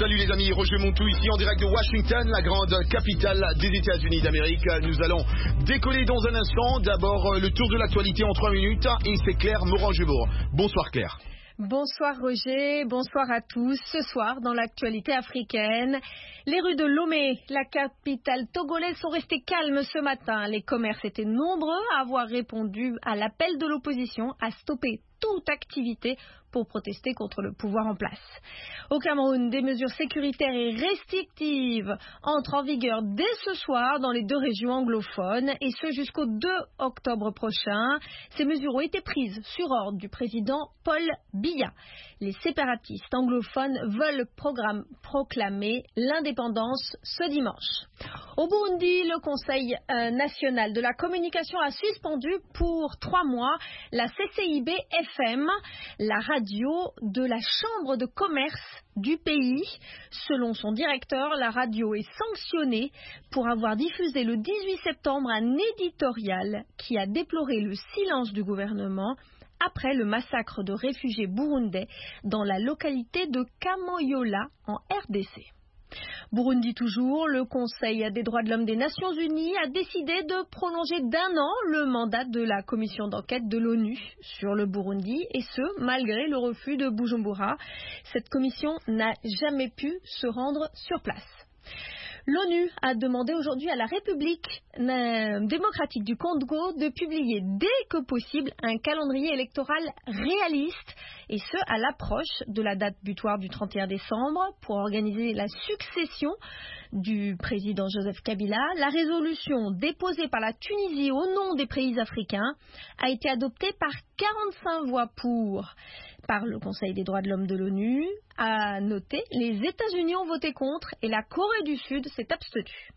Salut les amis, Roger Montou ici en direct de Washington, la grande capitale des États-Unis d'Amérique. Nous allons décoller dans un instant. D'abord le tour de l'actualité en 3 minutes et c'est Claire Morange-Bourg. Bonsoir Claire. Bonsoir Roger, bonsoir à tous. Ce soir, dans l'actualité africaine, les rues de Lomé, la capitale togolaise, sont restées calmes ce matin. Les commerces étaient nombreux à avoir répondu à l'appel de l'opposition à stopper toute activité pour protester contre le pouvoir en place. Au Cameroun, des mesures sécuritaires et restrictives entrent en vigueur dès ce soir dans les 2 régions anglophones et ce jusqu'au 2 octobre prochain. Ces mesures ont été prises sur ordre du président Paul Biya. Les séparatistes anglophones veulent proclamer l'indépendance ce dimanche. Au Burundi, le Conseil national de la communication a suspendu pour 3 mois la CCIB FM, la radio de la Chambre de commerce du pays. Selon son directeur, la radio est sanctionnée pour avoir diffusé le 18 septembre un éditorial qui a déploré le silence du gouvernement après le massacre de réfugiés burundais dans la localité de Kamoyola en RDC. Burundi toujours, le Conseil des droits de l'homme des Nations Unies a décidé de prolonger d'1 an le mandat de la commission d'enquête de l'ONU sur le Burundi, et ce, malgré le refus de Bujumbura. Cette commission n'a jamais pu se rendre sur place. L'ONU a demandé aujourd'hui à la République démocratique du Congo de publier dès que possible un calendrier électoral réaliste, et ce à l'approche de la date butoir du 31 décembre pour organiser la succession du président Joseph Kabila. La résolution déposée par la Tunisie au nom des pays africains a été adoptée par 45 voix pour par le Conseil des droits de l'homme de l'ONU. À noter, les États-Unis ont voté contre et la Corée du Sud s'est abstenue.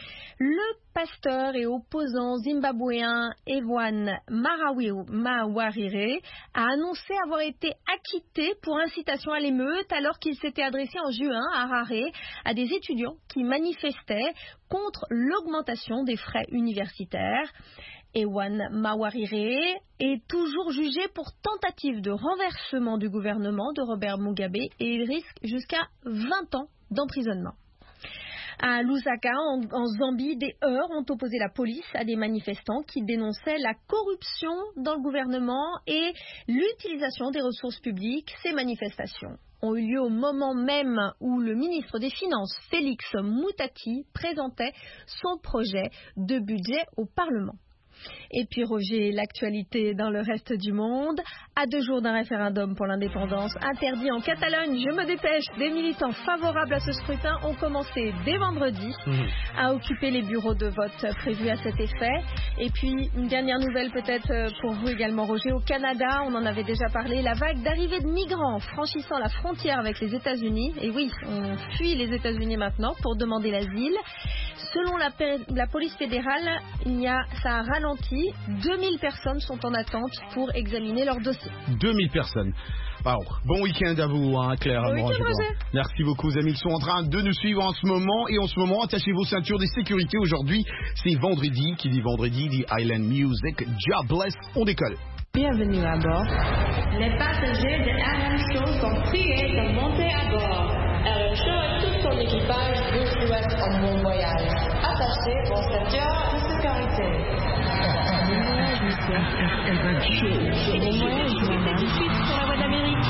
Le pasteur et opposant zimbabwéen Evan Mawarire a annoncé avoir été acquitté pour incitation à l'émeute alors qu'il s'était adressé en juin à Harare à des étudiants qui manifestaient contre l'augmentation des frais universitaires. Evan Mawarire est toujours jugé pour tentative de renversement du gouvernement de Robert Mugabe et il risque jusqu'à 20 ans d'emprisonnement. À Lusaka, en Zambie, des heurts ont opposé la police à des manifestants qui dénonçaient la corruption dans le gouvernement et l'utilisation des ressources publiques. Ces manifestations ont eu lieu au moment même où le ministre des Finances, Félix Moutati, présentait son projet de budget au Parlement. Et puis Roger, l'actualité dans le reste du monde. À 2 jours d'un référendum pour l'indépendance interdit en Catalogne, je me dépêche, des militants favorables à ce scrutin ont commencé dès vendredi à occuper les bureaux de vote prévus à cet effet. Et puis une dernière nouvelle peut-être pour vous également Roger, au Canada, on en avait déjà parlé, la vague d'arrivée de migrants franchissant la frontière avec les États-Unis. Et oui, on fuit les États-Unis maintenant pour demander l'asile. Selon la police fédérale, ça a ralenti. 2000 personnes sont en attente pour examiner leur dossier. 2000 personnes. Wow. Bon week-end à vous, Claire. Bon week-end, Roger. Merci beaucoup, amis. Ils sont en train de nous suivre en ce moment. Et en ce moment, attachez vos ceintures de sécurité. Aujourd'hui, c'est vendredi. Qui dit vendredi dit Island Music. Jobless, on décolle. Bienvenue à bord. Les passagers de RM Show sont priés de monter à bord. RM Show et tout son équipage vous souhaitent un bon voyage. Attachez vos ceintures de sécurité. RM Show. Bon voyage, madame. Tout de suite sur la voie d'Amérique.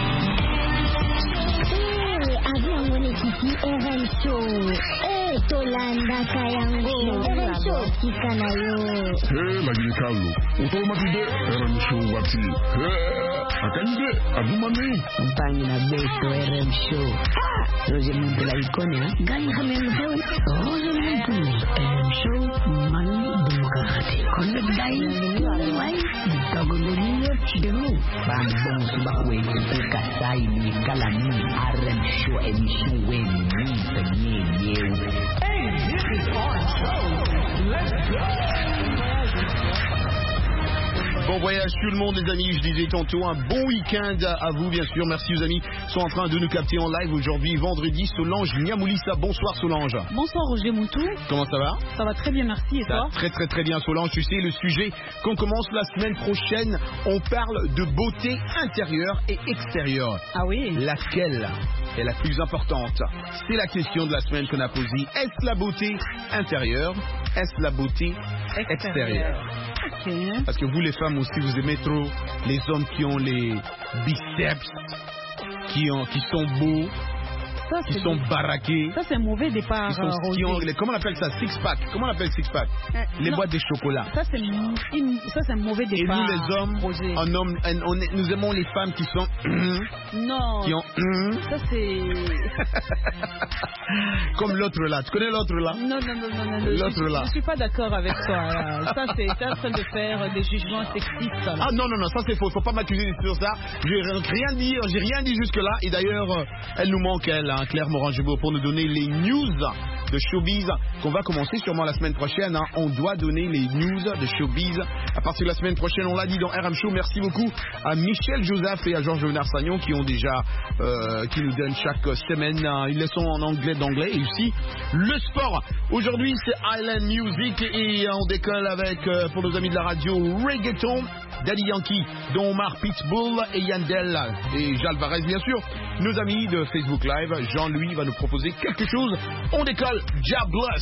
Avion Kiki RM Show. Tolanda Kayango. RM Show Kikanayo. Lagi Carlo. Automatique RM Show Wati. Akande Abumani. Compagnie la Beto RM Show. Roger Montou la icône, hein? Gani Hamem Show. Roger Montou. RM Show Mani Bumukati. Connect Dine. Why? Togolonio Chidemu. Bambon Subakwe. Kasai ni Kalani. RM Show émission Weni. Hey, this is our show. Let's go. Bon voyage tout le monde les amis, je disais tantôt un bon week-end à vous bien sûr, merci aux amis qui sont en train de nous capter en live aujourd'hui vendredi. Solange Niamoulissa, bonsoir Solange. Bonsoir Roger Montou. Comment ça va? Ça va très bien, merci, et toi? Très bien Solange, tu sais le sujet qu'on commence la semaine prochaine, on parle de beauté intérieure et extérieure. Ah oui? Laquelle? est la plus importante. C'est la question de la semaine qu'on a posée. Est-ce la beauté intérieure? Est-ce la beauté extérieure? Okay. Parce que vous, les femmes aussi, vous aimez trop les hommes qui ont les biceps, qui sont beaux, Ça, qui sont baraqués. Ça, c'est un mauvais départ, Roger. Comment on appelle ça? Six-pack. Comment on appelle six-pack? Les boîtes de chocolat. Ça, c'est un mauvais Et départ. nous, les hommes, nous aimons les femmes qui sont... Non. Qui ont... Ça, c'est... Comme l'autre là. Tu connais l'autre là? Non. L'autre là. Je suis pas d'accord avec toi. Là. Ça, c'est en train de faire des jugements sexistes. Là. Ah non, ça c'est faux. Faut pas m'accuser sur ça. J'ai rien dit jusque là. Et d'ailleurs, elle nous manque, elle, hein, Claire Morin-Jebour, pour nous donner les news de showbiz qu'on va commencer sûrement la semaine prochaine. Hein. On doit donner les news de showbiz à partir de la semaine prochaine. On l'a dit dans RM Show. Merci beaucoup à Michel Joseph et à Georges Venard-Sagnon qui ont déjà, qui nous donnent chaque semaine une leçon en anglais d'anglais et aussi le sport. Aujourd'hui c'est Island Music et on décolle avec pour nos amis de la radio Reggaeton, Daddy Yankee, Don Omar, Pitbull et Yandel et Jalvarez bien sûr. Nos amis de Facebook Live, Jean-Louis va nous proposer quelque chose. On décolle, Jah bless.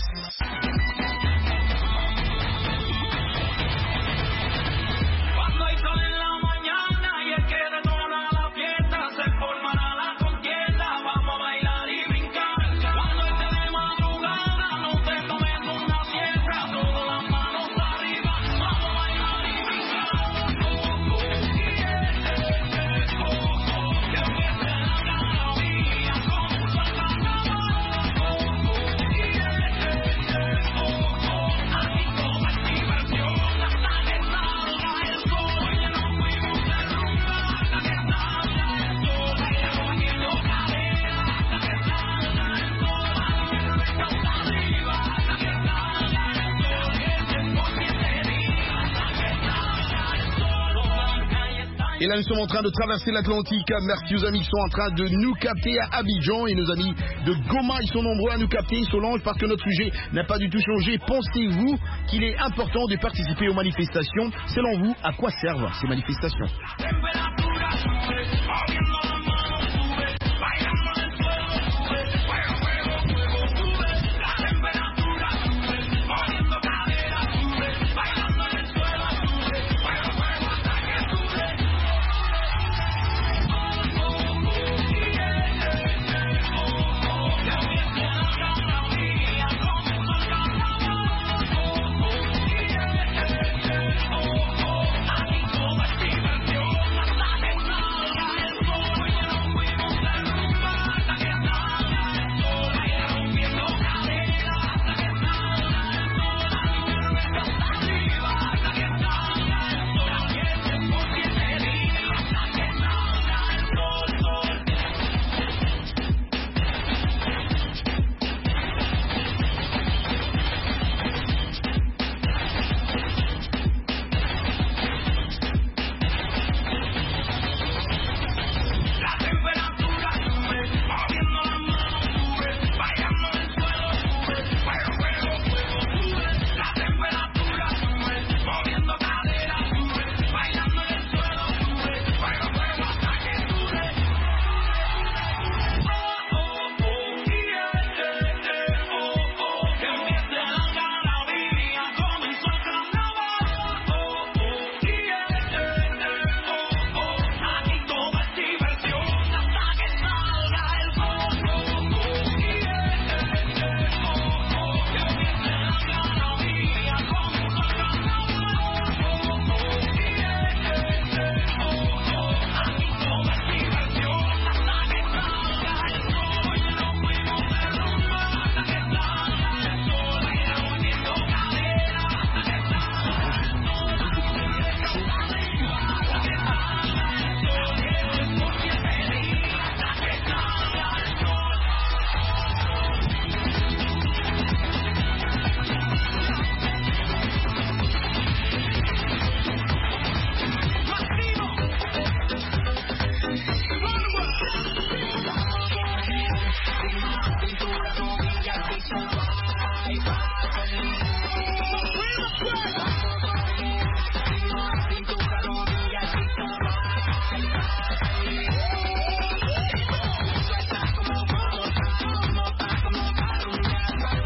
Et là, nous sommes en train de traverser l'Atlantique. Merci aux amis qui sont en train de nous capter à Abidjan. Et nos amis de Goma, ils sont nombreux à nous capter. Solange, parce que notre sujet n'a pas du tout changé. Pensez-vous qu'il est important de participer aux manifestations? Selon vous, à quoi servent ces manifestations?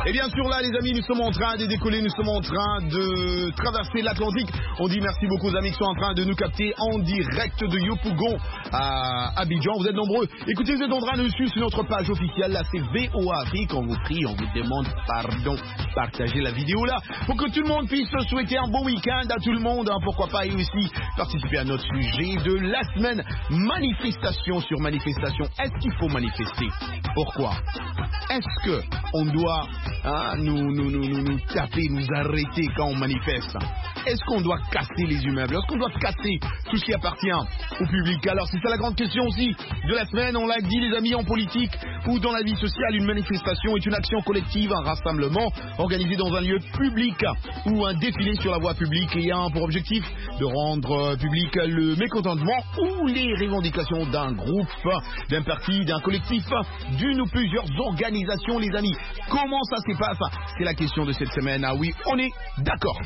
Et bien sûr là les amis, nous sommes en train de décoller, nous sommes en train de traverser l'Atlantique. On dit merci beaucoup aux amis qui sont en train de nous capter en direct de Yopougon à Abidjan. Vous êtes nombreux. Écoutez, vous êtes en train de nous suivre sur notre page officielle. Là c'est VOA Afrique. On vous prie, on vous demande pardon. Partagez la vidéo là pour que tout le monde puisse souhaiter un bon week-end à tout le monde. Hein, pourquoi pas, et aussi participer à notre sujet de la semaine. Manifestation sur manifestation. Est-ce qu'il faut manifester? Pourquoi? Est-ce que on doit nous taper, nous arrêter quand on manifeste? Est-ce qu'on doit casser les immeubles? Est-ce qu'on doit casser tout ce qui appartient au public? Alors c'est ça la grande question aussi de la semaine. On l'a dit les amis, en politique ou dans la vie sociale, une manifestation est une action collective, un rassemblement organisé dans un lieu public ou un défilé sur la voie publique ayant pour objectif de rendre public le mécontentement ou les revendications d'un groupe, d'un parti, d'un collectif, d'une ou plusieurs organisations les amis. Comment ça se passe? C'est la question de cette semaine. Ah oui, on est d'accord.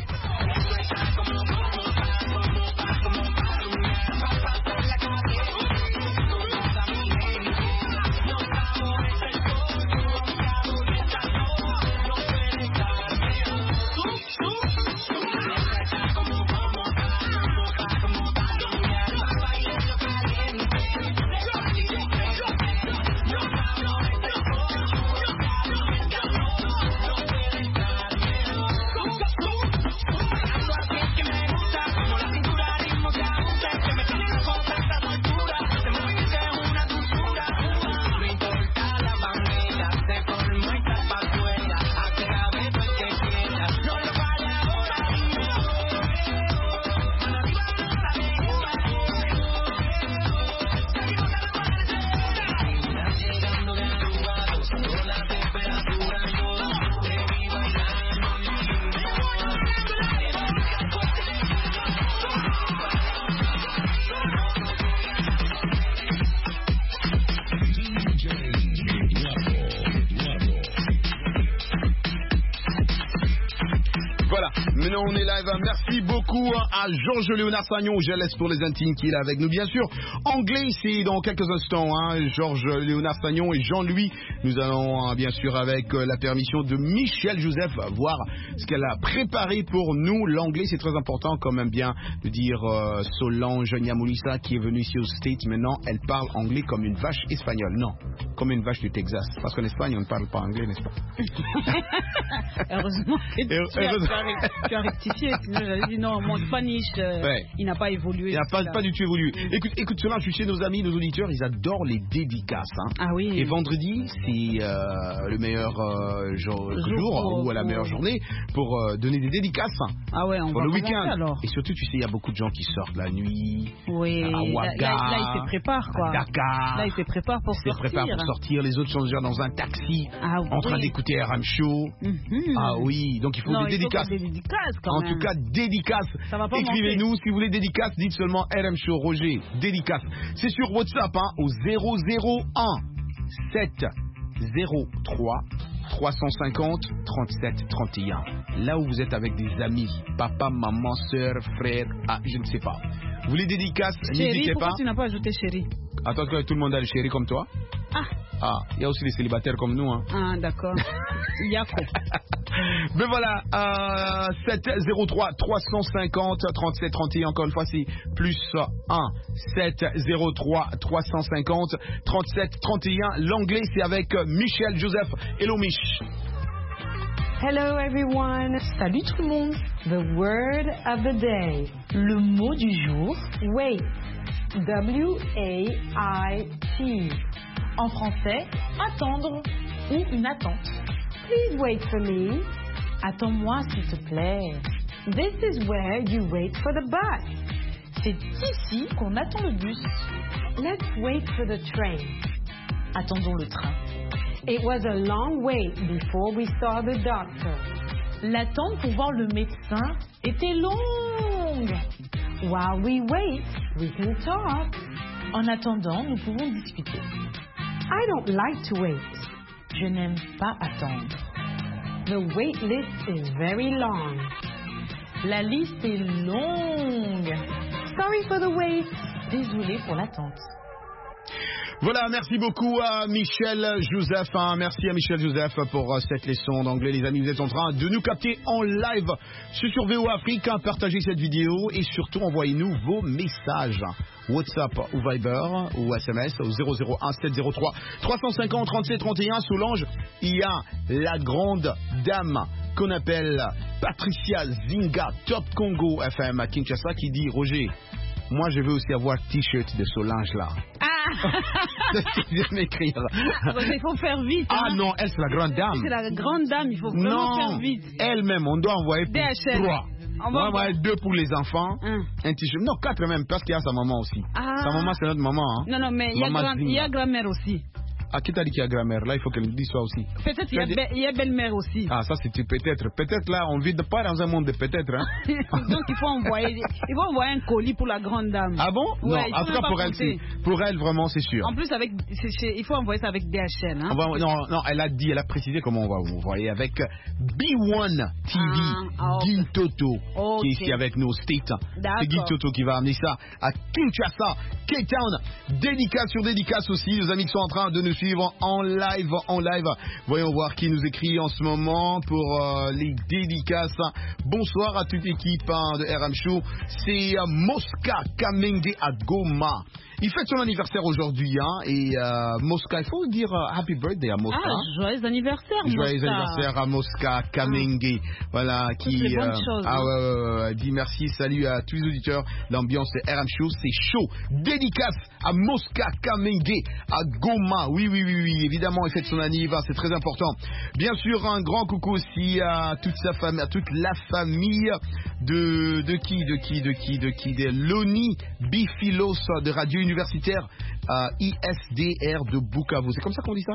Maintenant on est live. Merci beaucoup à Georges Léonard Sagnon, je laisse pour les intimes qui est là avec nous bien sûr. Anglais c'est dans quelques instants, Georges Léonard Sagnon et Jean-Louis. Nous allons bien sûr avec la permission de Michel Joseph voir ce qu'elle a préparé pour nous. L'anglais c'est très important quand même bien de dire. Solange Niamoulissa qui est venue ici aux States maintenant, elle parle anglais comme une vache espagnole. Non, comme une vache du Texas. Parce qu'en Espagne on ne parle pas anglais, n'est-ce pas? Heureusement que tu as rectifié. Sinon j'avais dit non, mon Spanish il n'a pas évolué. Il n'a pas du tout évolué. Écoute Solange, tu sais, nos amis, nos auditeurs, ils adorent les dédicaces. Ah oui. Et vendredi, c'est le meilleur jour ou la meilleure journée pour donner des dédicaces. Ah ouais, on pour va le week-end. Alors. Et surtout, tu sais, il y a beaucoup de gens qui sortent la nuit. Oui. À Ouaga, là, il se prépare quoi. À Dakar. Là, il se prépare pour sortir. Les autres sont déjà dans un taxi en train d'écouter RM Show. Ah oui, donc il faut des dédicaces. En tout cas, dédicaces. Écrivez-nous si vous voulez dédicaces, dites seulement RM Show Roger. Dédicaces. C'est sur WhatsApp au 001 703 350 37 31. Là où vous êtes avec des amis, papa, maman, soeur, frère, je ne sais pas. Vous voulez dédicaces, n'hésitez pas. Pourquoi tu n'as pas ajouté chéri? Attends que tout le monde a le chéri comme toi. Il y a aussi les célibataires comme nous. Ah, d'accord. Yako. Mais voilà, 703 350 37 31. Encore une fois, c'est plus 1 703 350 37 31. L'anglais, c'est avec Michel Joseph. Hello, Mich. Hello everyone. Salut tout le monde. The word of the day. Le mot du jour. Wait. W-A-I-T. En français, attendre ou une attente. Please wait for me. Attends-moi s'il te plaît. This is where you wait for the bus. C'est ici qu'on attend le bus. Let's wait for the train. Attendons le train. It was a long wait before we saw the doctor. L'attente pour voir le médecin était longue. While we wait, we can talk. En attendant, nous pouvons discuter. I don't like to wait. Je n'aime pas attendre. The wait list is very long. La liste est longue. Sorry for the wait. Désolé pour l'attente. Voilà, merci beaucoup à Michel Joseph. Merci à Michel Joseph pour cette leçon d'anglais. Les amis, vous êtes en train de nous capter en live sur VO Afrique. Partagez cette vidéo et surtout envoyez-nous vos messages. WhatsApp ou Viber ou SMS au 001 703 350 37 31. Solange, il y a la grande dame qu'on appelle Patricia Zinga, Top Congo FM à Kinshasa, qui dit: Roger, moi je veux aussi avoir t-shirt de Solange là. C'est ce qu'il vient m'écrire. Il faut faire vite. Ah non, elle c'est la grande dame. C'est la grande dame, il faut vraiment faire vite. Elle-même, on doit envoyer pour DHL. 3. On va envoyer 2 pour les enfants, un t-shirt. Non, 4 même, parce qu'il y a sa maman aussi. Sa maman, c'est notre maman. Hein. Non, mais il y a grand-mère aussi. Ah, qui t'a dit qu'il y a grand-mère? Là, il faut qu'elle le dise, toi aussi. Peut-être il y a belle-mère aussi. Ah, ça, c'est peut-être. Peut-être là, on vit pas dans un monde de peut-être. Hein. Donc, il faut envoyer un colis pour la grande dame. Ah bon? Ouais, non, en tout cas, pour elle, vraiment, c'est sûr. En plus, il faut envoyer ça avec DHL. Hein. Non, elle a précisé comment on va envoyer avec B1 TV, Guy Toto, qui est ici avec nous au State. C'est Guy Toto qui va amener ça à Kinshasa, Cape Town. Dédicace sur dédicace aussi, les amis qui sont en train de nous suivre en live. Voyons voir qui nous écrit en ce moment pour les dédicaces. Bonsoir à toute l'équipe de RM Show. C'est Mosca Kamenge à Goma. Il fête son anniversaire aujourd'hui, hein, et Mosca, il faut dire happy birthday à Mosca. Ah, joyeux anniversaire, Mosca. Joyeux anniversaire à Mosca Kamenge. Voilà, qui dit merci, salut à tous les auditeurs. L'ambiance de RM Show, c'est chaud. Dédicace à Mosca Kamenge à Goma. Oui, évidemment, il fête son anniversaire, c'est très important. Bien sûr, un grand coucou aussi à toute sa famille, à toute la famille de Loni Bifilos de Radio Universitaire ISDR de Bukavu. C'est comme ça qu'on dit ça?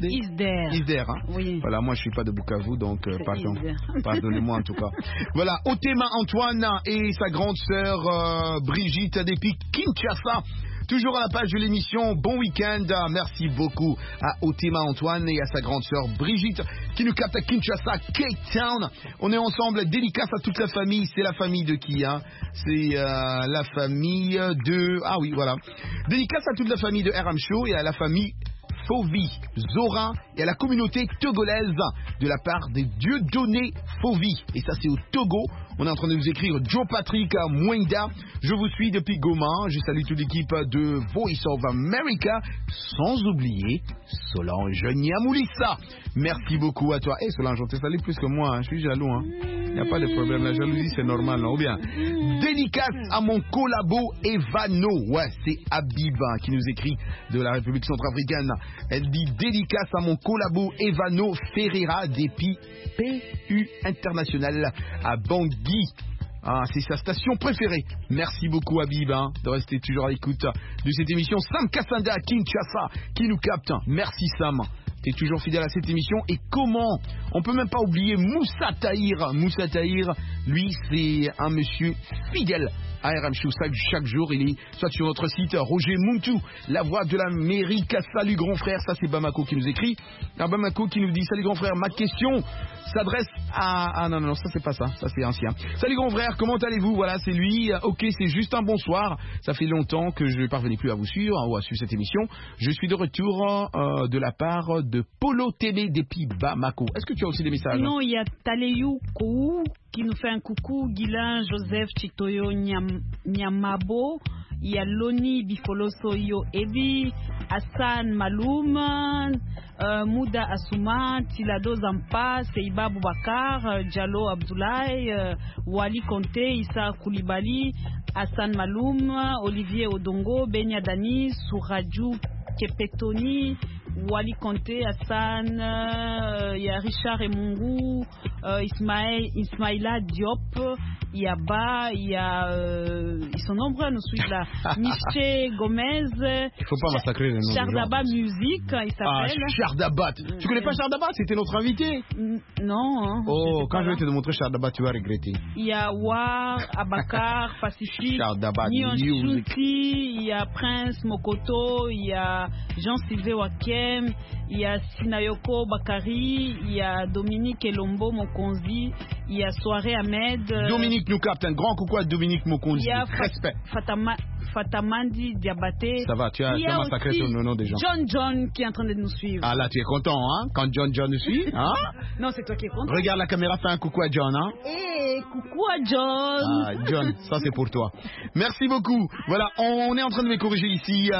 ISDR, hein? Oui. Voilà, moi je suis pas de Bukavu, donc pardonnez-moi en tout cas. Voilà, Otema Antoine et sa grande sœur Brigitte depuis Kinshasa. Toujours à la page de l'émission, bon week-end, merci beaucoup à Otema Antoine et à sa grande sœur Brigitte qui nous capte à Kinshasa, Cape Town. On est ensemble, dédicace à toute la famille, c'est la famille de qui, hein? C'est la famille de... Ah oui, voilà. Dédicace à toute la famille de RM Show et à la famille Fovi, Zora et à la communauté togolaise de la part des Dieudonné Fovi. Et ça c'est au Togo. On est en train de vous écrire Joe Patrick Mwenda. Je vous suis depuis Goma. Je salue toute l'équipe de Voice of America. Sans oublier Solange Niamoulissa. Merci beaucoup à toi. Eh Solange, on te salue plus que moi. Hein. Je suis jaloux. Hein. Il n'y a pas de problème. La jalousie, c'est normal. Non? Ou bien. Dédicace à mon collabo Evano. Ouais, c'est Habiba qui nous écrit de la République centrafricaine. Elle dit dédicace à mon collabo Evano Ferreira depuis PU International à Bangui. Ah, c'est sa station préférée. Merci beaucoup Habib de rester toujours à l'écoute de cette émission. Sam Kassanda à Kinshasa qui nous capte. Merci Sam. T'es toujours fidèle à cette émission. Et comment? On peut même pas oublier Moussa Tahir. Moussa Tahir, lui, c'est un monsieur fidèle à RM Show. Chaque jour, il est soit sur notre site Roger Muntu, la voix de l'Amérique. Salut grand frère, ça c'est Bamako qui nous écrit. Bamako qui nous dit salut grand frère, ma question s'adresse à... Ah non, ça c'est pas ça c'est ancien. Salut grand frère, comment allez-vous? Voilà, c'est lui. Ok, c'est juste un bonsoir. Ça fait longtemps que je ne parvenais plus à vous suivre ou à suivre cette émission. Je suis de retour de la part de Polo Télé depuis Bamako. Est-ce que tu as aussi des messages? Non, il y a Taleyou Kou qui nous fait un coucou, Guilain Joseph Chitoyo Nyamabo, il y a Loni Bifoloso Yo Ebi, Hassan Maloum, Mouda Assouma, Tilado Zampa, Seiba Boubacar, Diallo Abdoulaye, Wali Conté, Issa Koulibaly, Hassan Maloum, Olivier Odongo, Benya Dani, Souradjou Kepetoni, Wali Conté, Hassan, il y a Richard Emungu, Ismaïla Diop, il y a Ba, il y a ils sont nombreux à nous suivre là. Miché Gomez. Il faut pas massacrer les noms. Chardaba Musique, il s'appelle. Chardabat. Tu connais pas Chardabat? C'était notre invité. Non. Hein, oh, quand je vais te montrer Chardabat, tu vas regretter. Il y a War, Abakar, Pacifique, Chardabat, il y a Prince Mokoto, il y a Jean-Sylvain Wakem, il y a Sinayoko Bakari, il y a Dominique Elombo Mokonzi, il y a Soirée Ahmed. Dominique nous capte, un grand coucou à Dominique Mokonzi. Il y a respect. Fatamandi Diabaté. Ça va, tu as massacré ton nom déjà. John qui est en train de nous suivre. Ah là, tu es content, hein, quand John nous suit, hein? Non, c'est toi qui es content. Regarde la caméra, fais un coucou à John, hein? Coucou à John. Ah, John, ça c'est pour toi. Merci beaucoup. Voilà, on est en train de me corriger ici.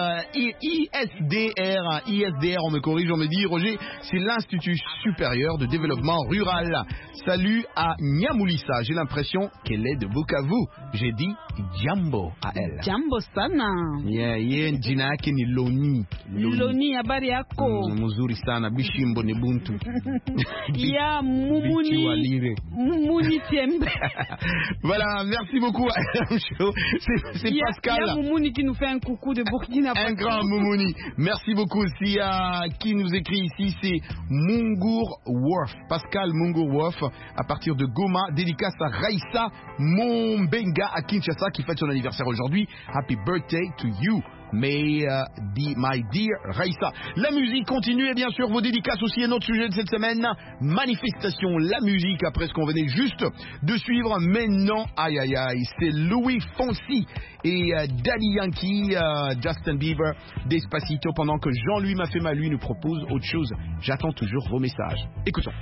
ISDR, on me corrige, on me dit, Roger, c'est l'Institut supérieur de développement rural. Salut à Nyamoulissa. J'ai l'impression qu'elle est de Bukavu. J'ai dit Jambo à elle. Jambo sana. Yeah, jina yake ni Loni. Loni, habari yako? Mzuri sana, bishimbo ni buntu. Ya mumuni tiembe. Voilà, merci beaucoup. C'est Pascal. Il y a Moumouni qui nous fait un coucou de Burkina Faso. Un grand Moumouni. Merci beaucoup aussi à qui nous écrit ici, c'est Mungur Worf. Pascal Mungur Worf, à partir de Goma. Dédicace à Raissa Mombenga à Kinshasa qui fête son anniversaire aujourd'hui. Happy birthday to you. My dear Raissa. La musique continue et bien sûr vos dédicaces aussi. Et notre sujet de cette semaine, manifestation, la musique après ce qu'on venait juste de suivre. Mais non, aïe, c'est Louis Fonsi et Daddy Yankee, Justin Bieber, Despacito. Pendant que Jean-Louis Mafema, lui, nous propose autre chose. J'attends toujours vos messages. Écoutons.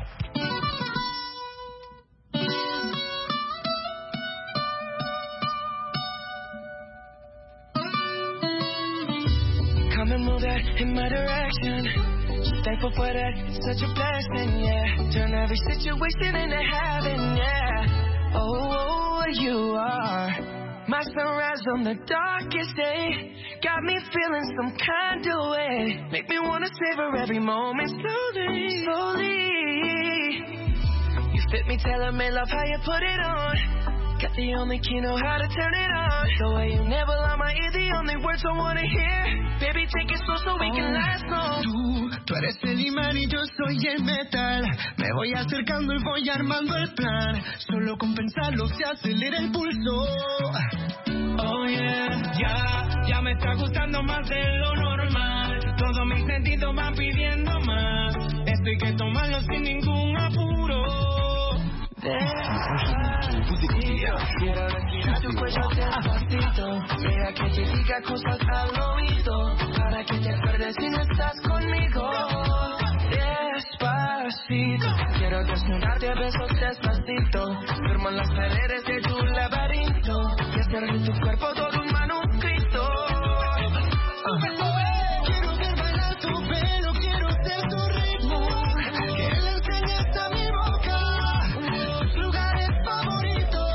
Come and move that in my direction. Just thankful for that, such a blessing, yeah. Turn every situation into heaven, yeah. Oh, you are my sunrise on the darkest day. Got me feeling some kind of way. Make me wanna savor every moment slowly, slowly. You fit me, tailor-made, love how you put it on. Got the only key, know how to turn it on. The way you never lie my ear, the only words I wanna hear. Baby, take it slow so we can last long. Tú eres el imán y yo soy el metal. Me voy acercando y voy armando el plan. Solo con pensarlo se acelera el pulso. Oh yeah, ya me está gustando más de lo normal. Todos mis sentidos van pidiendo más. Esto hay que tomarlo sin ningún apuro. Quiero respirar tu cuello despacito. Deja que te diga cosas al oído. Para que te acuerdes si no estás conmigo. Despacito. Quiero desnudarte a besos despacito. Firmo en las paredes de tu laberinto. Y hacer de tu cuerpo todo un manuscrito. Quiero ver bailar tu pelo, quiero ser tu ritmo. Que le enseñes a mi boca tus lugares favoritos.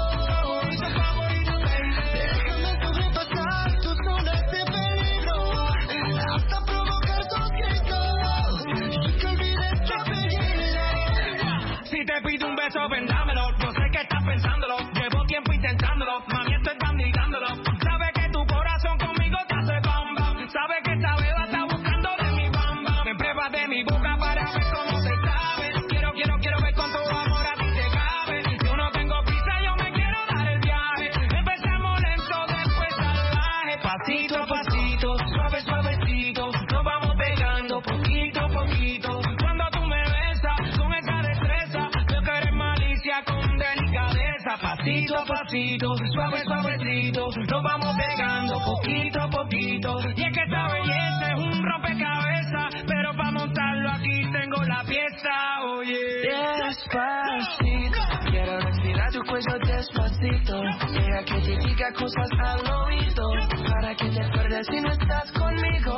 Déjame sobrepasar tus zonas de peligro, hasta provocar tus gritos y que olvides tu apellido. Si te pido un beso, ven dámelo. Yo sé que estás pensándolo. Llevo tiempo intentándolo. Mami, estoy bandidándolo. Sabes que tu corazón conmigo te hace bam bam. Sabes que esta beba está buscando de mi bam bam. Me pruebas de mi boca para ver cómo te sabe. Quiero ver con tu amor a ti te cabe. Yo no tengo prisa, yo me quiero dar el viaje. Empezamos lento, después salvaje. Pasito a pasito, suavecito. Nos vamos pegando poquito a poquito. Cuando tú me besas con esa destreza, veo que eres malicia con delicadeza. Pasito a pasito, suavecito. Nos vamos pegando poquito a poquito. Y es que esta belleza es un rompecabezas, pero para montarlo aquí tengo la pieza, oye. Despacito, quiero respirar tu cuello despacito. Deja que te diga cosas al oído, para que te acuerdes si no estás conmigo.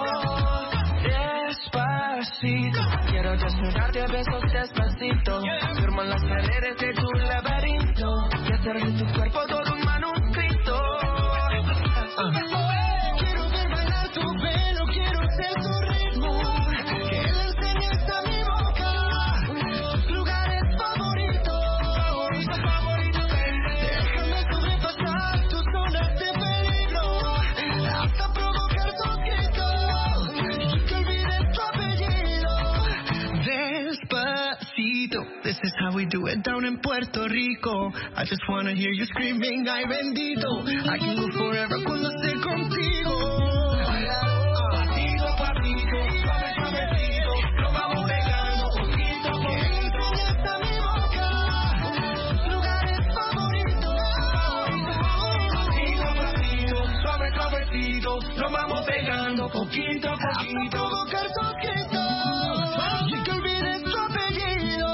Despacito, quiero desnudarte a besos despacito. Firmo en las paredes de tu laberinto y hacer de tu cuerpo todo un manuscrito. Quiero ver bailar tu pelo, quiero ser tu ritmo. Que le enseñes a mi boca tus lugares favoritos. Déjame sobrepasar tus zonas de peligro, hasta provocar tus gritos y que olvides tu apellido. Despacito, this is how we do it down in Puerto Rico. I just wanna hear you screaming, ay bendito. I can go forever cuando esté contigo. Pasito a pasito, suavecito, nos vamos pegando poquito a poquito. Enseñas a mi boca tus lugares favoritos. Pasito a pasito, suavecito. poquito a hasta poquito. provocar tu grito y que olvides tu apellido.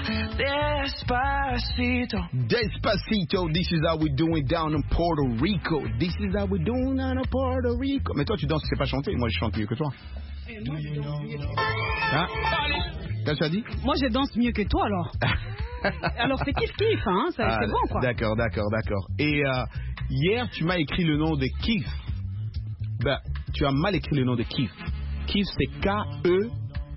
Despacito. Despacito, this is how we doing down in Puerto Rico. This is how we doing down in Puerto Rico. Mais toi, tu danses, tu sais pas chanter. Moi, je chante mieux que toi. Hein? Qu'est-ce que tu as dit? Moi, je danse mieux que toi, alors. Alors, c'est kiff-kiff, hein. C'est bon, quoi. D'accord. Et hier, tu m'as écrit le nom de Keith. Ben, tu as mal écrit le nom de Keith. Keith, c'est K-E-I-T-H.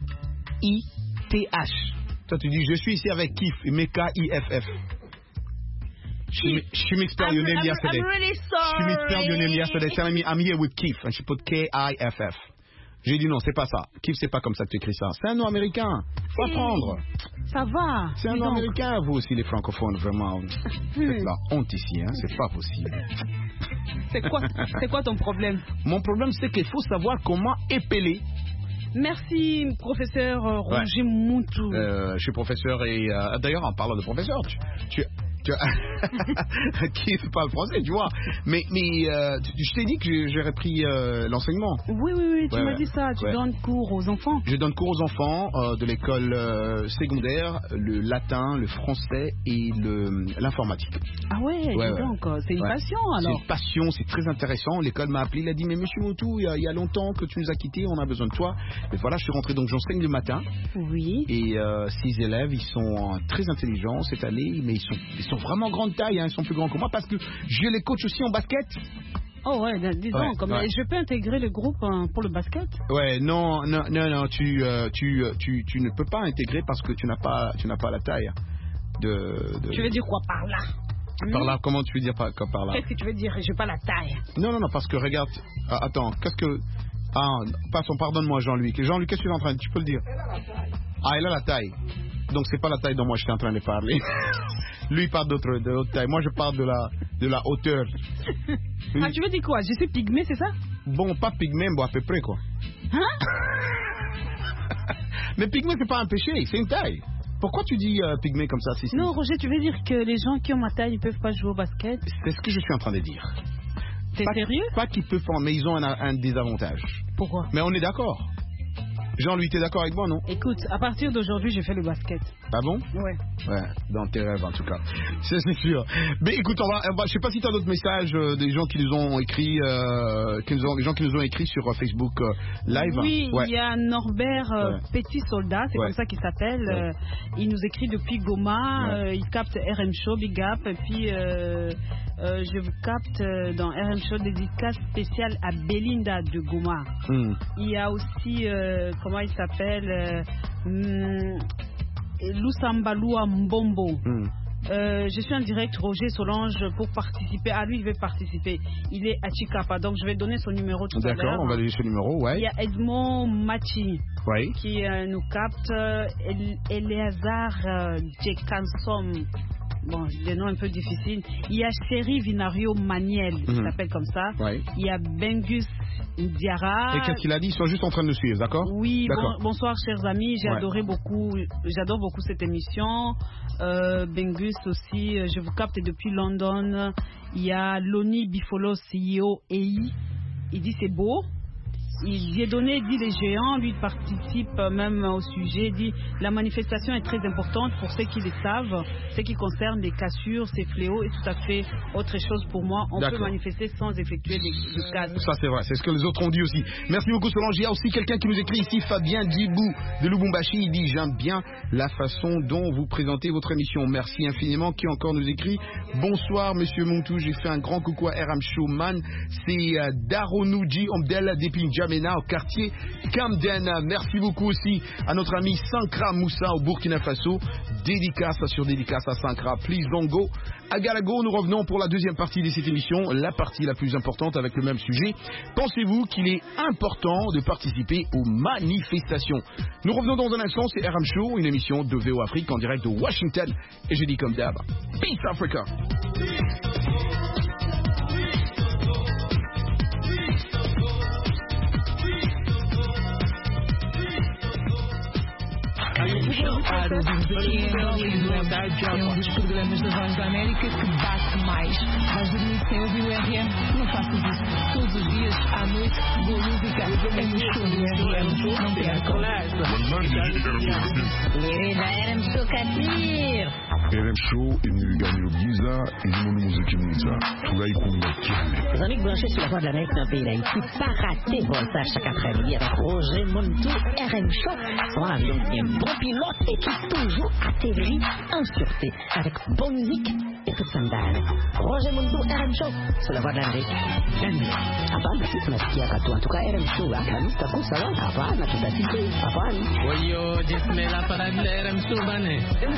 Toi, tu dis, je suis ici avec Keith, mais K-I-F-F. She misspelled your name yesterday. I'm really sorry. She misspelled your name yesterday, telling me I'm here with Keith, and she put K-I-F-F. J'ai dit non, c'est pas ça. Keith, c'est pas comme ça que tu écris ça. C'est un nom américain. Faut apprendre. Ça va. C'est un nom américain, vous aussi, les francophones, vraiment. C'est la honte ici, hein. C'est pas possible. C'est quoi ton problème? Mon problème, c'est qu'il faut savoir comment épeler. Merci, professeur Roger Moutou. Je suis professeur et d'ailleurs, en parlant de professeur, tu qui parle français, tu vois. Mais je t'ai dit que j'ai repris l'enseignement. Oui, tu m'as dit ça. Tu donnes cours aux enfants. Je donne cours aux enfants de l'école secondaire, le latin, le français et l'informatique. Ah ouais, donc c'est une passion alors. C'est une passion, c'est très intéressant. L'école m'a appelé, il a dit mais monsieur Moutou, il y a longtemps que tu nous as quittés, on a besoin de toi. Et voilà, je suis rentré, donc j'enseigne le matin. Oui. Et 6 élèves, ils sont très intelligents cette année, mais ils sont vraiment grande taille, hein, ils sont plus grands que moi parce que je les coach aussi en basket. Oh ouais, disons, je peux intégrer le groupe pour le basket? Ouais, non, tu ne peux pas intégrer parce que tu n'as pas la taille de... Tu veux dire quoi par là? Par là, comment tu veux dire par là? Qu'est-ce que tu veux dire? Je n'ai pas la taille. Non, parce que regarde, attends, qu'est-ce que... pardonne-moi Jean-Louis. Jean-Louis, qu'est-ce que tu es en train de... Tu peux le dire? Elle a la taille. Donc c'est pas la taille dont moi je suis en train de parler. Lui il parle de l'autre taille. Moi je parle de la hauteur. Ah, tu veux dire quoi? Je suis pygmée, c'est ça? Bon, pas pygmée, mais à peu près quoi. Hein? Mais pygmée c'est pas un péché, c'est une taille. Pourquoi tu dis pygmée comme ça? Non, Roger, tu veux dire que les gens qui ont ma taille ne peuvent pas jouer au basket? C'est ce que je suis en train de dire. T'es sérieux? Pas qu'ils peuvent pas, mais ils ont un désavantage. Pourquoi? Mais on est d'accord. Jean-Louis, t'es d'accord avec moi, non? Écoute, à partir d'aujourd'hui, je fais le basket. Ah bon? Ouais. Dans tes rêves, en tout cas. C'est sûr. Mais écoute, je sais pas si tu as d'autres messages des gens qui nous ont écrit, les gens qui nous ont écrit sur Facebook Live. Oui, il y a Norbert Petit Soldat, c'est comme ça qu'il s'appelle. Il nous écrit depuis Goma. Il capte RM Show, Big Up. Et puis, je vous capte dans RM Show, dédicace spéciale à Belinda de Goma. Il y a aussi... comment il s'appelle Lusambalua Mbombo. Je suis en direct, Roger Solange, pour participer. Ah, lui, il veut participer. Il est à Chikapa, donc je vais donner son numéro tout à l'heure. D'accord, on va donner son numéro, ouais. Il y a Edmond Machi qui nous capte. Eleazar Djekansom. Bon, des noms un peu difficiles. Il y a Chéri Vinario Maniel, qui s'appelle comme ça. Il y a Bengus Diarra. Et qu'est-ce qu'il a dit? Ils sont juste en train de nous suivre, d'accord? Oui, bonsoir chers amis, j'adore beaucoup cette émission. Bengus aussi, je vous capte depuis London. Il y a Loni Bifolo CEO EI. Il dit c'est beau. Il dit les géants, lui participe même au sujet, il dit la manifestation est très importante pour ceux qui le savent, ce qui concerne les cassures, ces fléaux est tout à fait autre chose pour moi. On peut manifester sans effectuer de casse. Ça c'est vrai, c'est ce que les autres ont dit aussi. Merci beaucoup Solange. Il y a aussi quelqu'un qui nous écrit ici, Fabien Dibou de Lubumbashi. Il dit j'aime bien la façon dont vous présentez votre émission. Merci infiniment. Qui encore nous écrit bonsoir Monsieur Moutou, j'ai fait un grand coucou à RM Showman. C'est Daronouji Omdel Depinjam au quartier Camden. Merci beaucoup aussi à notre ami Sankra Moussa au Burkina Faso. Dédicace à Sankra. Please don't go. À Galago, nous revenons pour la deuxième partie de cette émission, la partie la plus importante avec le même sujet. Pensez-vous qu'il est important de participer aux manifestations? Nous revenons dans un instant, c'est RM Show, une émission de VO Afrique en direct de Washington. Et je dis comme d'hab, Peace Africa. RM Show. ouvimos aqui em Hollywood. É um dos programas da Voz da América que bate mais. Vais dormir sem ouvir o RM? Não faças isso. Todos os dias, à noite, boa música. É no show do RM. Não percam. Querida, RM Show Katir. RM Show, Emilgani Giza, et du monde musique Mouza. Toulaï Kouna Kiane. Les amis branchés sur la voie de l'Amérique dans le pays d'Haïti, pas rater Voltage chaque après-midi avec Roger Montou, RM Show. Son avion qui est un bon pilote et qui toujours atterrit en sûreté avec bonne musique et tout sandal. Roger Montou, RM Show, sur la voie de l'Amérique. Apana, si tunasikia katu. En tout cas, RM Show, apana, taku sawa, apana, tutasikia, apana. Wayo, jismela para RM Show bane.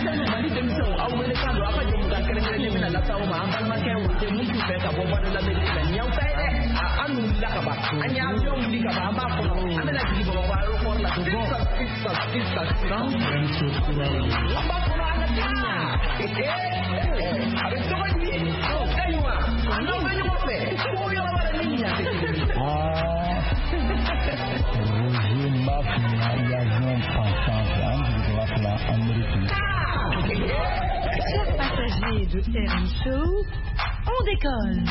Chers passagers de RM Show, on décolle.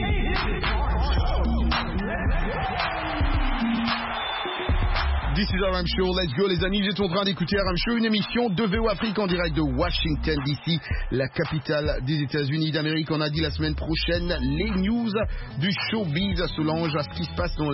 This is RM Show, let's go les amis, vous êtes en train d'écouter RM Show, une émission de VO Afrique en direct de Washington DC, la capitale des États-Unis d'Amérique. On a dit la semaine prochaine les news du showbiz, Solange, à ce qui se passe dans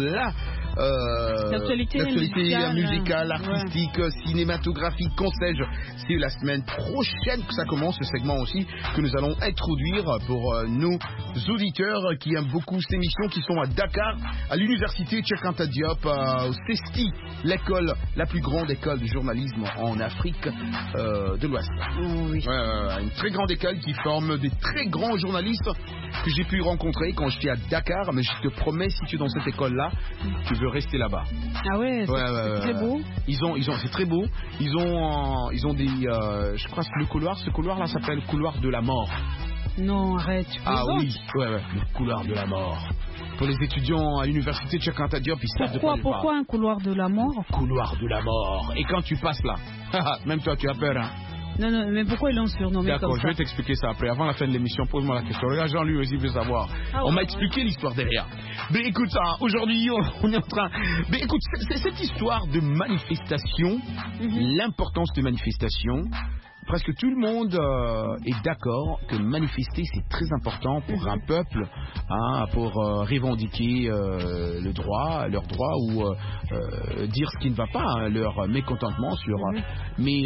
l'actualité musicale, artistique, cinématographique, qu'on sais-je. C'est la semaine prochaine que ça commence, ce segment aussi, que nous allons introduire pour nos auditeurs qui aiment beaucoup cette émission, qui sont à Dakar, à l'université Cheikh Anta Diop, au CESTI, l'école, la plus grande école de journalisme en Afrique de l'Ouest. Oui. Une très grande école qui forme des très grands journalistes que j'ai pu rencontrer quand j'étais à Dakar. Mais je te promets, si tu es dans cette école-là, tu veux rester là-bas. Ah ouais, c'est très beau. C'est très beau. Ils ont des, je crois que ce couloir-là s'appelle couloir de la mort. Non, arrête. Tu ah oui, le couloir de la mort. Pour les étudiants à l'université de Cheikh Anta Diop, ils savent de quoi je parle. Pourquoi un couloir de la mort? Couloir de la mort. Et quand tu passes là, même toi tu as peur, hein? Non, mais pourquoi ils l'ont surnommé comme ça? D'accord, je vais t'expliquer ça après. Avant la fin de l'émission, pose-moi la question. Regarde, Jean, lui aussi veut savoir. On m'a expliqué l'histoire derrière. Mais écoute, aujourd'hui, on est en train... Mais écoute, c'est cette histoire de manifestation, l'importance de manifestation. Presque tout le monde est d'accord que manifester c'est très important pour un peuple, pour revendiquer leur droit ou dire ce qui ne va pas, leur mécontentement sur. Mais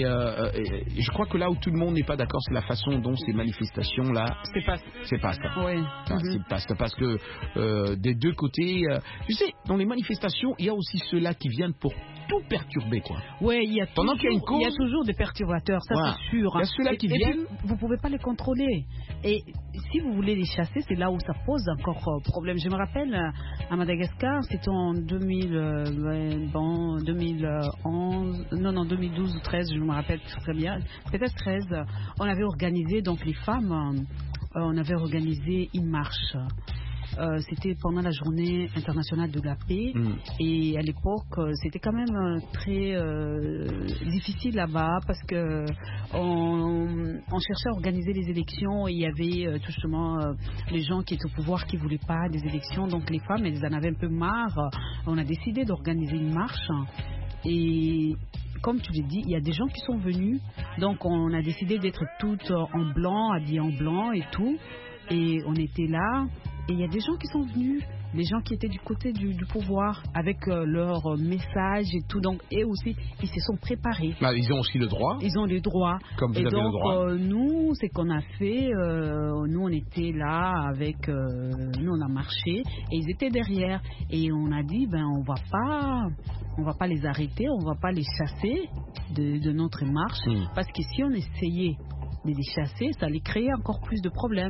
je crois que là où tout le monde n'est pas d'accord, c'est la façon dont ces manifestations-là se passent. Oui. Se passent parce que des deux côtés, tu sais, dans les manifestations, il y a aussi ceux-là qui viennent pour tout perturber, quoi. Oui, il y a toujours des perturbateurs, ça c'est sûr. Il y a ceux-là qui viennent. Vous ne pouvez pas les contrôler. Et si vous voulez les chasser, c'est là où ça pose encore problème. Je me rappelle, à Madagascar, c'était en 2011, 2012 ou 13, je me rappelle très bien. Peut-être 13, on avait organisé, donc les femmes, on avait organisé une marche. C'était pendant la journée internationale de la paix et à l'époque c'était quand même très difficile là-bas parce que on cherchait à organiser les élections et il y avait tout justement les gens qui étaient au pouvoir qui voulaient pas des élections, donc les femmes elles en avaient un peu marre. On a décidé d'organiser une marche et comme tu l'as dit, il y a des gens qui sont venus, donc on a décidé d'être toutes en blanc, habillées en blanc et tout, et on était là. Et il y a des gens qui sont venus, des gens qui étaient du côté du pouvoir, avec leur message et tout. Donc, et aussi, ils se sont préparés. Ils ont aussi le droit. Ils ont le droit. Comme vous avez le droit. Nous, c'est qu'on a fait, nous, on était là avec, nous, on a marché, et ils étaient derrière. Et on a dit, on va pas les arrêter, on va pas les chasser de notre marche, parce que si on essayait de les chasser, ça allait créer encore plus de problèmes.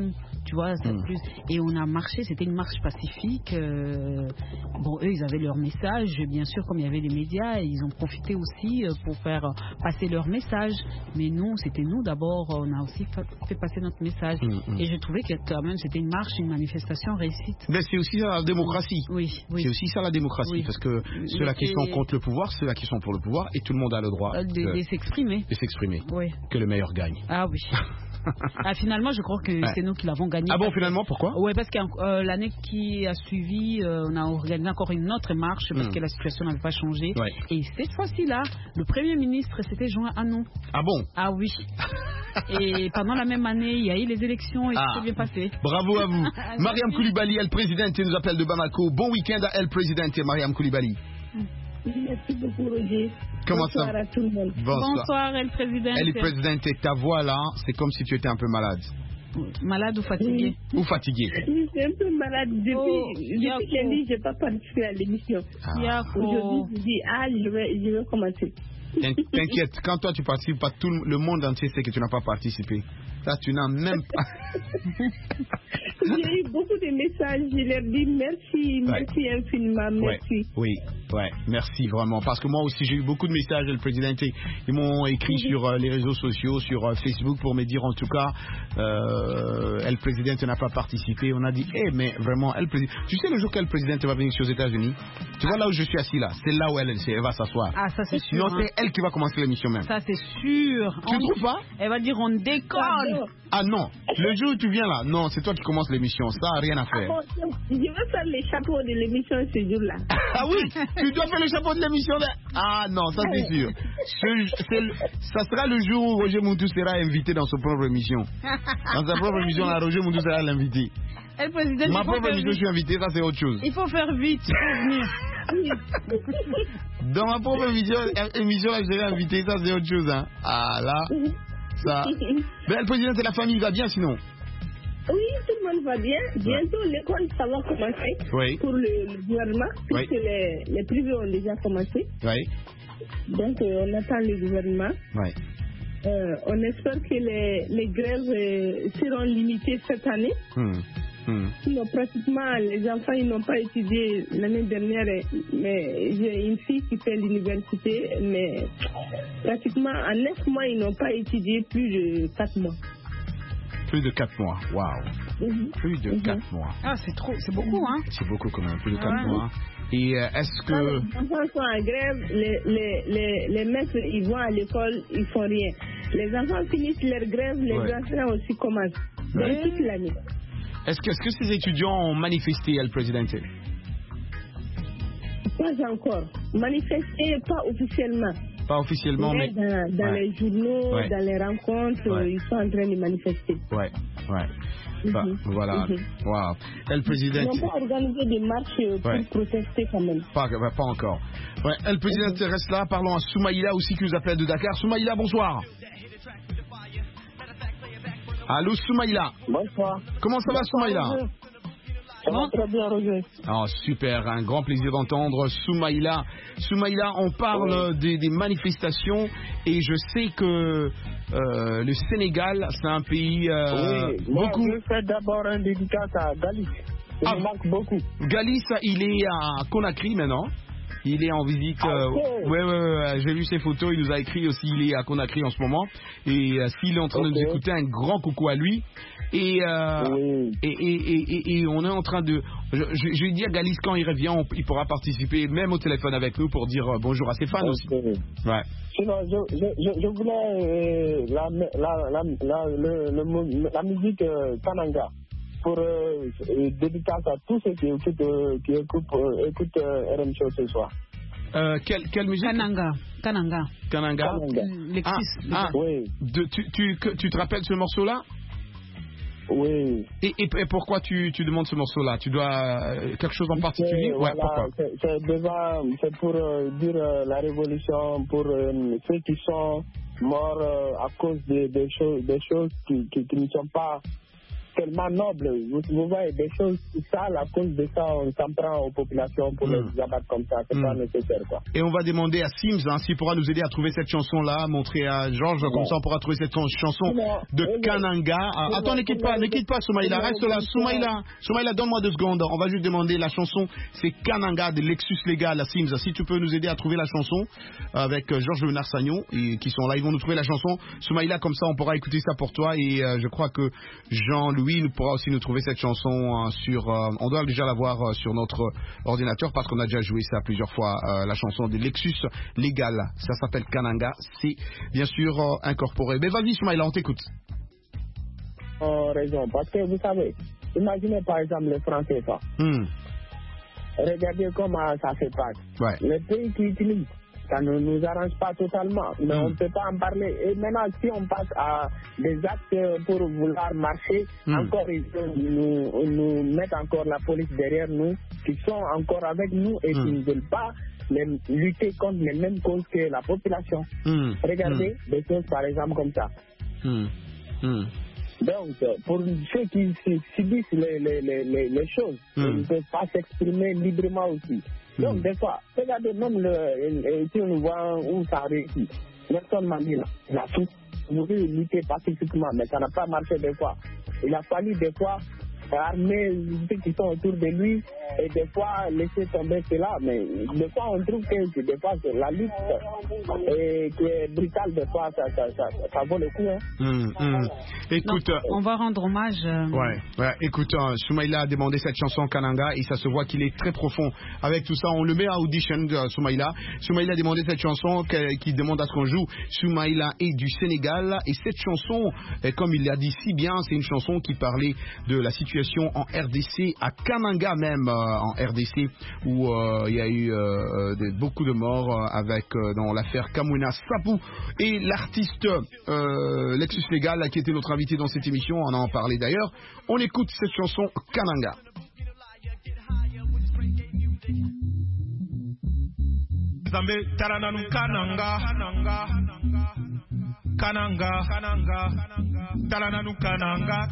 tu vois, c'est plus. Et on a marché, c'était une marche pacifique. Bon, eux, ils avaient leur message, bien sûr, comme il y avait les médias, ils ont profité aussi pour faire passer leur message. Mais nous, c'était nous d'abord, on a aussi fait passer notre message. Et je trouvais que quand même, c'était une marche, une manifestation réussite. Mais c'est aussi ça la démocratie. Oui. C'est aussi ça la démocratie, parce que ceux-là qui sont contre le pouvoir, ceux-là qui sont pour le pouvoir, et tout le monde a le droit de s'exprimer. De s'exprimer. Oui. Que le meilleur gagne. Ah oui. Finalement, je crois que c'est nous qui l'avons gagné. Ah bon, finalement, pourquoi? Oui, parce que l'année qui a suivi, on a organisé encore une autre marche parce que la situation n'avait pas changé. Ouais. Et cette fois-ci-là, le Premier ministre s'était joint à nous. Ah bon? Ah oui. Et pendant la même année, il y a eu les élections et tout s'est bien passé. Bravo à vous. Mariam Koulibaly, El Presidente, nous appelle de Bamako. Bon week-end à El Presidente, Mariam Koulibaly. Merci beaucoup, Roger. Comment Bonsoir ça va? À tout le monde. Bonsoir, El Presidente. El Presidente, ta voix là, c'est comme si tu étais un peu malade. Malade ou fatigué? Ou fatigué? Oui, je suis un peu malade. Depuis lundi, je n'ai pas participé à l'émission. Aujourd'hui, je dis, je vais commencer. T'inquiète, quand toi tu participes pas, tout le monde entier sait que tu n'as pas participé. Là, tu n'as même pas. J'ai eu beaucoup de messages, je leur dis merci infiniment, merci. Oui, merci vraiment. Parce que moi aussi, j'ai eu beaucoup de messages, le président. Ils m'ont écrit sur les réseaux sociaux, sur Facebook, pour me dire en tout cas, El Président n'a pas participé. On a dit, mais vraiment, El Président. Tu sais le jour qu'El Président va venir aux États-Unis, tu vois là où je suis assis là, c'est là où elle va s'asseoir. Ah, ça c'est sûr. Non, c'est elle qui va commencer l'émission même. Ça c'est sûr. Tu ne trouves pas? Elle va dire on décolle. Ah non, le jour où tu viens là, non, c'est toi qui commences l'émission, ça n'a rien à faire. Je vais faire le chapeau de l'émission ce jour-là. Ah oui, tu dois faire le chapeau de l'émission. Ah non, ça c'est sûr. Ça sera le jour où Roger Mountou sera invité dans sa propre émission. Dans sa propre émission, là, Roger Mountou sera l'invité. Ma propre émission, je suis invité, ça c'est autre chose. Il faut faire vite pour venir. Dans ma propre émission, là, je serai invité, ça c'est autre chose. Hein. Ah là. Ça. Mais le président de la famille va bien sinon? Oui, tout le monde va bien. Bientôt, l'école, ça va commencer pour le gouvernement, puisque les privés ont déjà commencé. Donc, on attend le gouvernement. On espère que les grèves seront limitées cette année. Sinon, pratiquement, les enfants, ils n'ont pas étudié l'année dernière, mais j'ai une fille qui fait l'université, mais pratiquement en 9 mois, ils n'ont pas étudié plus de 4 mois. Plus de 4 mois, waouh. Plus de 4 mois. Ah, c'est beaucoup, hein? C'est beaucoup quand même, plus de 4 mois. Et est-ce que... Les enfants sont en grève, les maîtres, ils vont à l'école, ils font rien. Les enfants finissent leur grève, les enseignants aussi commencent. Donc toute l'année. Est-ce que ces étudiants ont manifesté, El Presidente? Pas encore. Manifesté, pas officiellement. Pas officiellement, mais... Dans les journaux, dans les rencontres, ils sont en train de manifester. Voilà. Wow. El Presidente... Ils n'ont pas organisé des marches pour protester quand même. Pas encore. El Presidente reste là. Parlons à Soumaïla aussi qui nous appelle de Dakar. Soumaïla, bonsoir. Allô, Soumaïla. Bonsoir. Comment ça va, Soumaïla? Ça va très bien, Roger. Oh, super, un grand plaisir d'entendre Soumaïla. Soumaïla, on parle des manifestations et je sais que le Sénégal, c'est un pays beaucoup... Je fais d'abord un dédicace à Galis. Il me manque beaucoup. Galis, il est à Conakry maintenant. Il est en visite. J'ai vu ses photos. Il nous a écrit aussi. Il est à Conakry en ce moment. Et s'il est en train de nous écouter, un grand coucou à lui. Et on est en train de. Je lui dis à Galis quand il revient, il pourra participer même au téléphone avec nous pour dire bonjour à ses fans aussi. Sinon, je voulais la musique Kananga. Pour dédicace à tous ceux qui écoutent RM Show ce soir. Quelle musique? Kananga. Oui. Tu te rappelles ce morceau-là? Oui. Et pourquoi tu demandes ce morceau-là? Tu dois quelque chose en particulier? Pourquoi? C'est pour dire la révolution, pour ceux qui sont morts à cause des choses qui ne sont pas tellement noble. Vous voyez, des choses, ça, à cause de ça, on s'en prend aux populations pour les abattre comme ça. C'est pas nécessaire, quoi. Et on va demander à Sims s'il pourra nous aider à trouver cette chanson-là, montrer à Georges, comme ça on pourra trouver cette chanson de Kananga. Attends, ne quitte pas, Soumaïla, reste là. Soumaïla, donne-moi 2 secondes. On va juste demander la chanson, c'est Kananga de Lexus Legal à Sims. Si tu peux nous aider à trouver la chanson avec Georges Léonard Sagnon, qui sont là, ils vont nous trouver la chanson. Soumaïla, comme ça on pourra écouter ça pour toi. Et je crois que Jean-Louis pourra aussi nous trouver cette chanson sur... on doit déjà l'avoir sur notre ordinateur parce qu'on a déjà joué ça plusieurs fois, la chanson de Lexus Legal. Ça s'appelle Kananga. C'est bien sûr incorporé. Mais vas-y, Soumaïla, on t'écoute. Raison, parce que vous savez, imaginez par exemple les Français, ça. Regardez comment ça se passe. Ouais. Les pays qui utilisent, ça ne nous arrange pas totalement, mais on ne peut pas en parler. Et maintenant, si on passe à des actes pour vouloir marcher, encore ils nous mettent encore la police derrière nous, qui sont encore avec nous et qui ne veulent pas lutter contre les mêmes causes que la population. Regardez des choses par exemple comme ça. Donc, pour ceux qui subissent les choses, ils ne peuvent pas s'exprimer librement aussi. Donc, des fois, regardez, même si on voit où ça réussit, Nelson Mandela, il a tout voulu lutter pacifiquement, mais ça n'a pas marché des fois. Il a fallu des fois armer ceux qui sont autour de lui et des fois laisser tomber cela, mais des fois on trouve que des fois c'est la lutte qui est brutale, des fois ça vaut le coup. Écoute, donc, on va rendre hommage. Ouais. Écoute, Soumaïla a demandé cette chanson Kananga et ça se voit qu'il est très profond avec tout ça. On le met à audition, Soumaïla. Soumaïla a demandé cette chanson qui demande à ce qu'on joue. Soumaïla est du Sénégal et cette chanson, comme il l'a dit si bien, c'est une chanson qui parlait de la situation en RDC, à Kananga même, en RDC, où il y a eu beaucoup de morts dans l'affaire Kamwina Sapou. Et l'artiste Lexus Legal, qui était notre invité dans cette émission, on en a parlé d'ailleurs. On écoute cette chanson Kananga. Kananga, talananu kananga,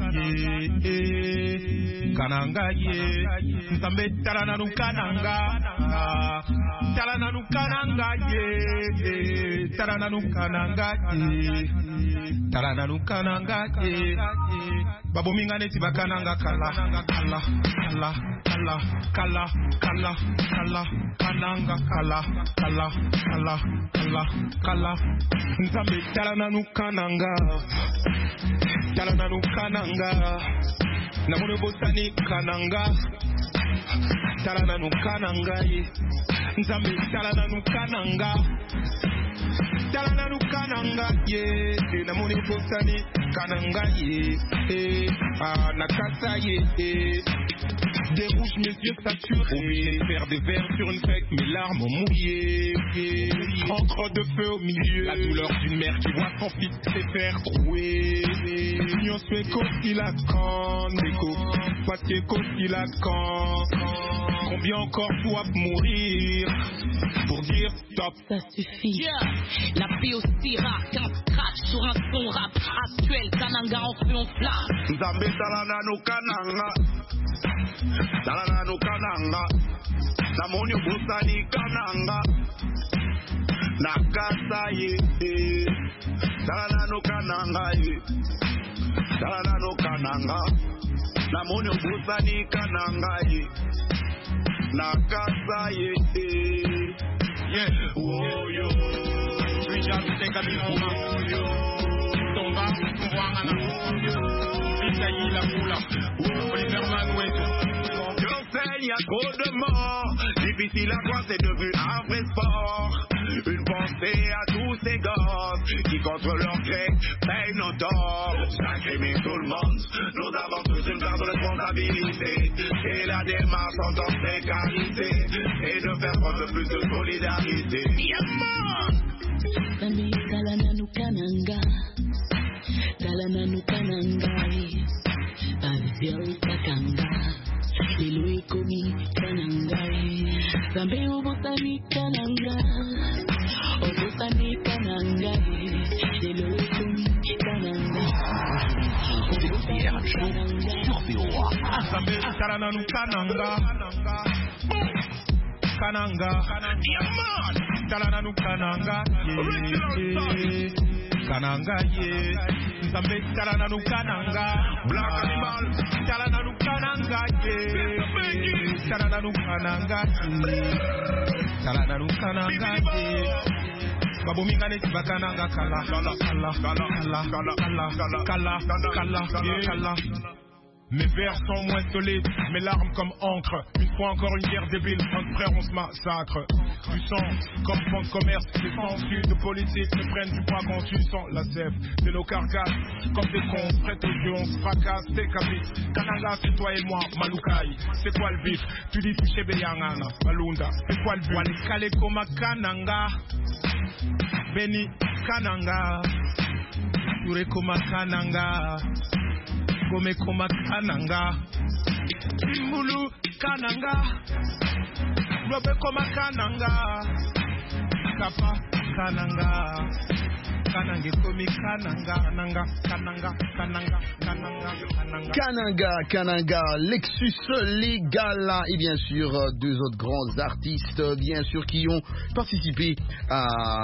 kananga ye, nzambe talananu kananga, talananu kananga ye, talananu kananga ye, talananu kananga ye, babominga neti bakananga kala, kala, kala, kala, kala, kala, kala, kananga kala, kala, kala, kala, kala, nzambe talananu kananga, talananu kananga, namune botani kananga, talananu kananga ye, nzambe talananu kananga, talananu kananga ye, namune botani kananga ye, nakasa ye, des rouges, mes yeux saturés. Obligé de faire des vers sur une fête, mes larmes ont mouillé. Encre de feu au milieu. La douleur d'une mère qui voit son fils se faire trouer. Union Suéco, il a quand. Déco, Patéco, il a quand. Combien encore doivent mourir pour dire stop? Ça suffit. La paix aussi rare qu'un scratch sur un son rap actuel. Kananga en feu en flamme. Nzambe talana no kananga. Talana no kananga. Namoni busani kananga. Nakasa ye. Talana no kananga ye. Talana no kananga. Namoni busani kananga ye. Nakasa ye. Yeah. Oh yo. Richard Tenga Biloma. Tomba Wangana. Isaïe la Poula. Oliver Manuel. Il y a trop de morts, difficile à croire, c'est devenu un vrai sport. Une pensée à tous ces gosses qui contre leur gré payent nos torts. J'incrime tout le monde, nous avons tous une part de responsabilité. Et la démarche en tant que qualité et de faire preuve de plus de solidarité. Talananu kananga, talananu kananga, aviel takanga. Ilui komi kanangai, sambe obotani kanangai, obotani kanangai, ilui komi kanangai, obotani kanangai. Nzambe tarananu kananga. Kananga, tarananu kananga, yeah. Kananga, yeah. Nzambe tarananu kananga. Black animal, tarananu kananga, yeah. Tarananu kananga, yeah. Tarananu kananga, yeah. Babumingane tibakananga kala, kala, kala, kala, kala, kala, kala, kala, kala, kala. Mes vers sont moins solides, mes larmes comme encre. Une fois encore une guerre débile, entre frères on se massacre. Du sang, comme fonds de commerce, les sensus de politique me prennent du poids quand tu sens la sève de nos carcasses. Comme des cons, prêts au jeu, on se fracasse, t'es capites. Kananga, c'est toi et moi, Malukai. C'est quoi le vif? Tu dis touché Beyangana, Malunda. C'est quoi le but? Wali Kaleko Kananga. Beni Kananga. Ureko Kananga. Gome Koma Kananga. Simbulu Kananga. Robe Koma Kananga. Kapa Kananga. Kananga Komi Kananga. Kananga, Kananga, Kananga, Kananga, Kananga. Kananga, Kananga, Lexus Légal et bien sûr deux autres grands artistes bien sûr qui ont participé à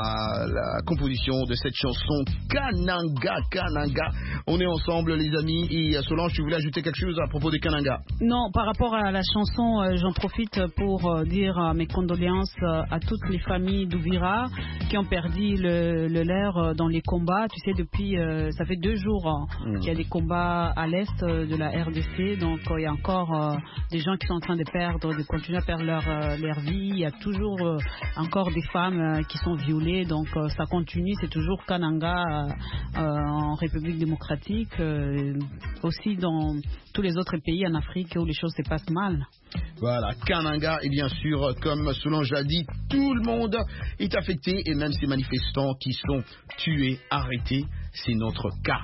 la composition de cette chanson Kananga, Kananga. On est ensemble les amis et Solange, tu voulais ajouter quelque chose à propos des Kananga? Non, par rapport à la chanson, j'en profite pour dire mes condoléances à toutes les familles d'Ouvira qui ont perdu le leur dans les combats. Tu sais, depuis, ça fait 2 jours qu'il y a des combats à l'est de la RDC. Donc, il y a encore des gens qui sont en train de continuer à perdre leur vie. Il y a toujours encore des femmes qui sont violées. Donc, ça continue. C'est toujours Kananga en République démocratique. Aussi dans tous les autres pays en Afrique où les choses se passent mal. Voilà, Kananga, et bien sûr, comme Solange a dit, tout le monde est affecté, et même ces manifestants qui sont tués, arrêtés, c'est notre cas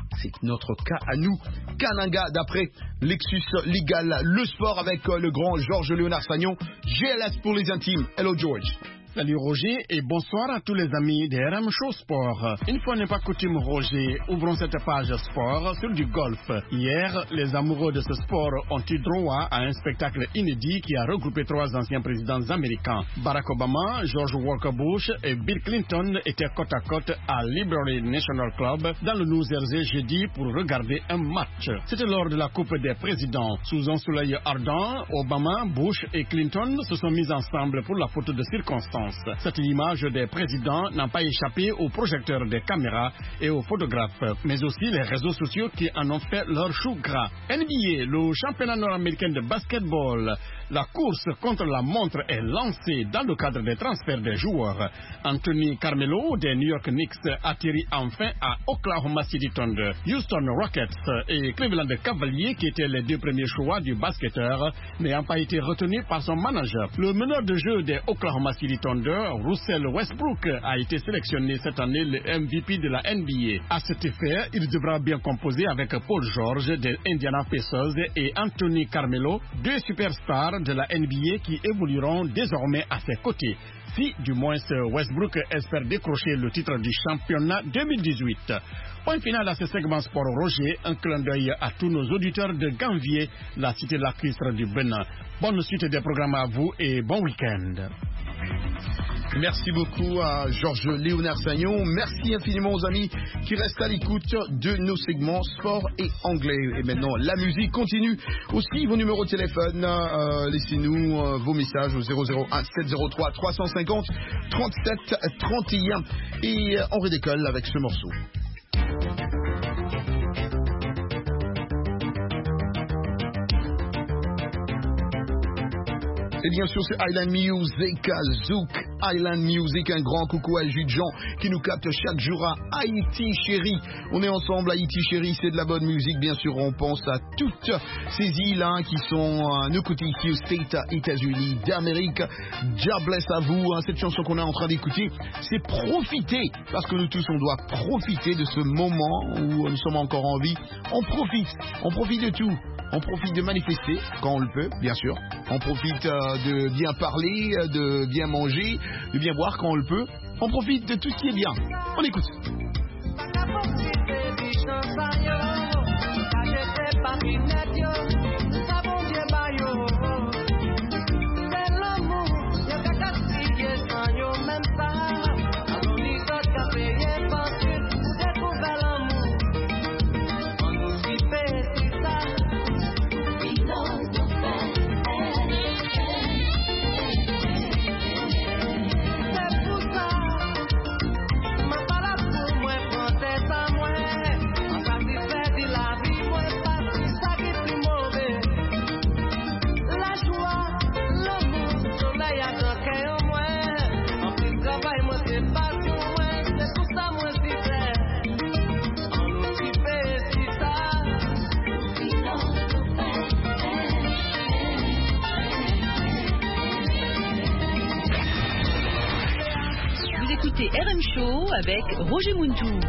à nous. Kananga, d'après Lexus Légal, le sport avec le grand Georges Léonard Sagnon, GLS pour les intimes. Hello George. Salut Roger et bonsoir à tous les amis de RM Show Sport. Une fois n'est pas coutume Roger, ouvrons cette page sport sur du golf. Hier, les amoureux de ce sport ont eu droit à un spectacle inédit qui a regroupé 3 anciens présidents américains. Barack Obama, George Walker Bush et Bill Clinton étaient côte à côte à Liberty National Club dans le New Jersey jeudi pour regarder un match. C'était lors de la Coupe des présidents. Sous un soleil ardent, Obama, Bush et Clinton se sont mis ensemble pour la photo de circonstance. Cette image des présidents n'a pas échappé aux projecteurs des caméras et aux photographes, mais aussi les réseaux sociaux qui en ont fait leur chou gras. NBA, le championnat nord-américain de basketball, la course contre la montre est lancée dans le cadre des transferts des joueurs. Anthony Carmelo des New York Knicks atterrit enfin à Oklahoma City Thunder. Houston Rockets et Cleveland Cavaliers, qui étaient les 2 premiers choix du basketteur, n'ayant pas été retenus par son manager. Le meneur de jeu des Oklahoma City Thunder, Russell Westbrook, a été sélectionné cette année le MVP de la NBA. À cet effet, il devra bien composer avec Paul George des Indiana Pacers et Anthony Carmelo, 2 superstars de la NBA qui évolueront désormais à ses côtés. Si, du moins, Westbrook espère décrocher le titre du championnat 2018. Point final à ce segment sport Roger, un clin d'œil à tous nos auditeurs de Ganvier, la cité lacustre du Bénin. Bonne suite des programmes à vous et bon week-end. Merci beaucoup à Georges Léonard Sagnon. Merci infiniment aux amis qui restent à l'écoute de nos segments sport et anglais. Et maintenant, la musique continue. Aussi, vos numéros de téléphone, laissez-nous vos messages au 001 703 350 37 31. Et on redécolle avec ce morceau. Et bien sûr, c'est Island Music, Zouk Island Music. Un grand coucou à Jules Jean qui nous capte chaque jour à Haïti Chérie. On est ensemble, Haïti Chérie, c'est de la bonne musique. Bien sûr, on pense à toutes ces îles qui sont à nos côtés ici au State, États-Unis d'Amérique. God bless à vous. Cette chanson qu'on est en train d'écouter, c'est profiter. Parce que nous tous, on doit profiter de ce moment où nous sommes encore en vie. On profite de tout. On profite de manifester quand on le peut, bien sûr. On profite de bien parler, de bien manger, de bien boire quand on le peut. On profite de tout ce qui est bien. On écoute. RM Show avec Roger Muntou.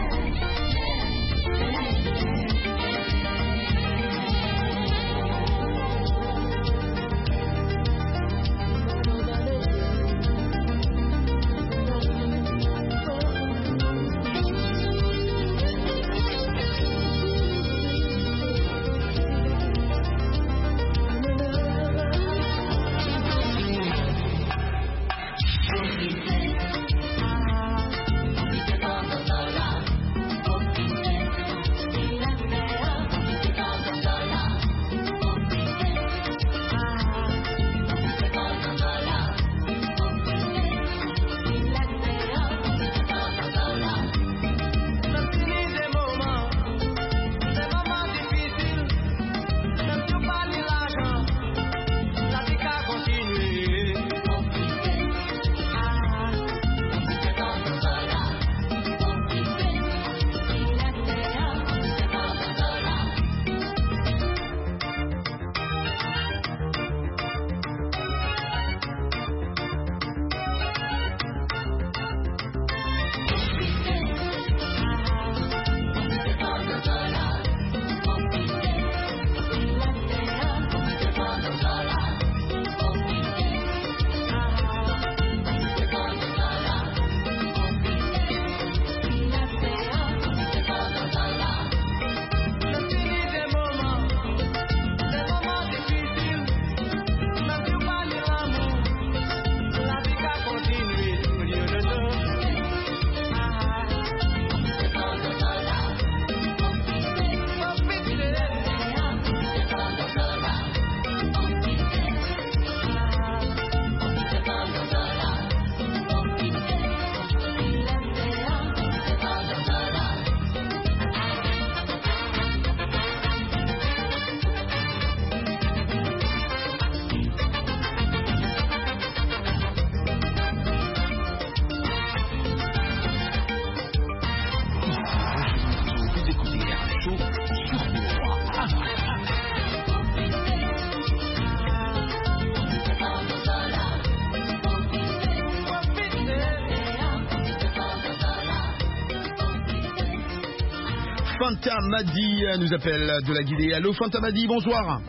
Fanta Madi nous appelle de la Guinée. Allô Fanta Madi, bonsoir.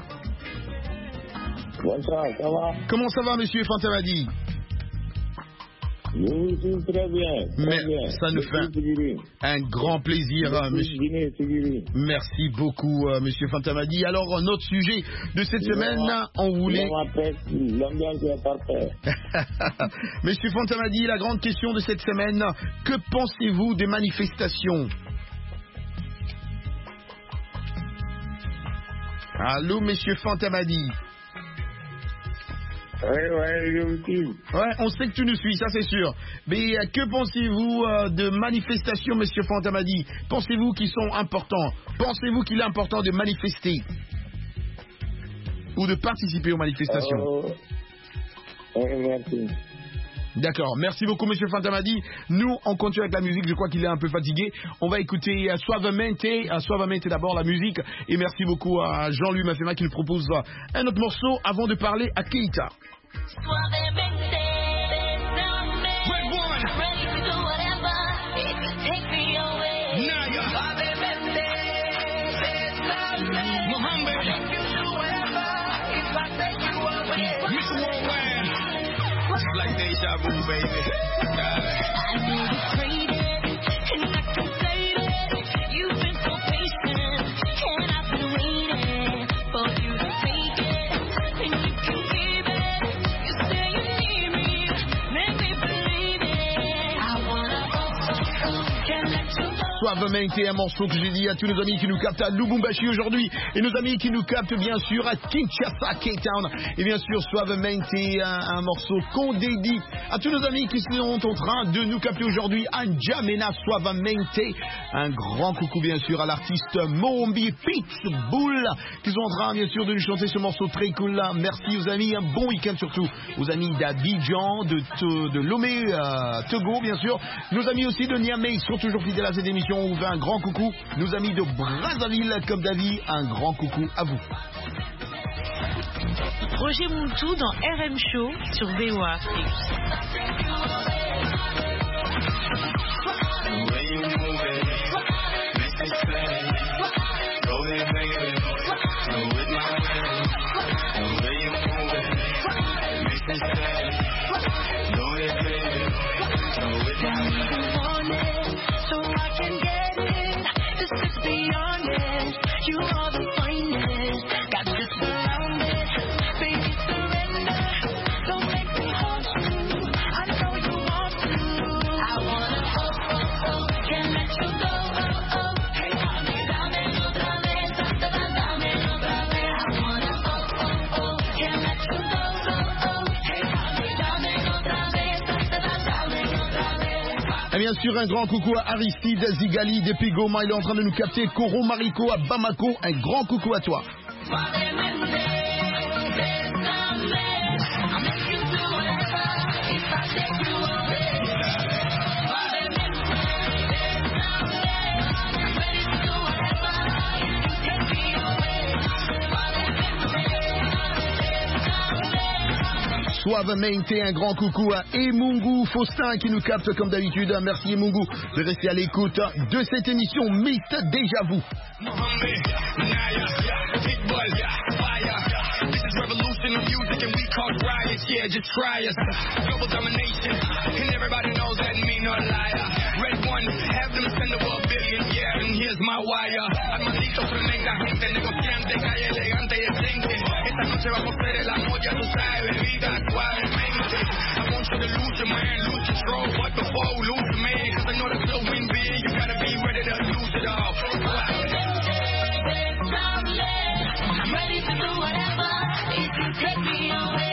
Bonsoir, ça va? Comment ça va monsieur Fanta Madi? Oui, très bien. Très bien. Ça nous fait un grand plaisir, monsieur. Merci beaucoup, monsieur Fanta Madi. Alors, notre sujet de cette semaine, on voulait... L'ambiance est parfaite. Monsieur Fanta Madi, la grande question de cette semaine, que pensez-vous des manifestations? Allô, monsieur Fanta Madi. Ouais, on sait que tu nous suis, ça c'est sûr. Mais que pensez-vous de manifestations, monsieur Fanta Madi? Pensez-vous qu'ils sont importants? Pensez-vous qu'il est important de manifester? Ou de participer aux manifestations? Merci. D'accord, merci beaucoup monsieur Fanta Madi. Nous, on continue avec la musique, je crois qu'il est un peu fatigué. On va écouter Suavemente d'abord la musique. Et merci beaucoup à Jean-Louis Mafema qui nous propose un autre morceau avant de parler à Keita. Like deja vu, baby. I need to trade it, and I can say that you've been so patient, and I've been waiting for you to take it, and you can give it. You say you need me, make me believe it. I wanna go, can't let you go. Suavemente, un morceau que j'ai dit à tous nos amis qui nous captent à Lubumbashi aujourd'hui et nos amis qui nous captent bien sûr à Kinshasa, Cape Town. Et bien sûr, Suavemente, un morceau qu'on dédie à tous nos amis qui sont en train de nous capter aujourd'hui à N'Djamena, Suavemente. Un grand coucou bien sûr à l'artiste Mombi Pitbull qui sont en train bien sûr de nous chanter ce morceau très cool là. Merci aux amis, un bon week-end surtout aux amis d'Abidjan, de Lomé, Togo bien sûr. Nos amis aussi de Niamey sont toujours fidèles à cette émission. On vous fait un grand coucou. Nos amis de Brazzaville, comme David, un grand coucou à vous. Roger Muntou dans RM Show sur VOA Afrique. The way you move it makes me sweat. Go ahead, baby, flow with my waves. The way you move it makes me sweat. Go ahead, baby, flow with my waves. So I can get it. Just let's be honest. You are the finest. Got you surrounded. Baby, surrender. Don't make me haunt you. I know you want to. I wanna can't let you go. Hey, honey, dame otra vez. Dame otra vez. I wanna can't let you go. Hey, honey, dame otra vez. Dame otra vez. Et bien sûr, un grand coucou à Aristide Zigali depuis Goma. Il est en train de nous capter. Koro Mariko à Bamako. Un grand coucou à toi. Suavemente, un grand coucou à Emungu Faustin qui nous capte comme d'habitude. Merci Emungu de rester à l'écoute de cette émission Mythe Déjà Vu. Yeah, just try us. Global domination, and everybody knows that me no liar. Red one, have them send over $1 billion, yeah, and here's my wire. Armandito, tremenda gente, negociante, calle elegante y decente. Esta noche vamos a hacer el amor, ya tú sabes, bebida suavemente. I want you to lose your man, lose control, but before lose your man, cause I know that to win big, you gotta be ready to lose it all. I'm ready to do whatever, if you take me away.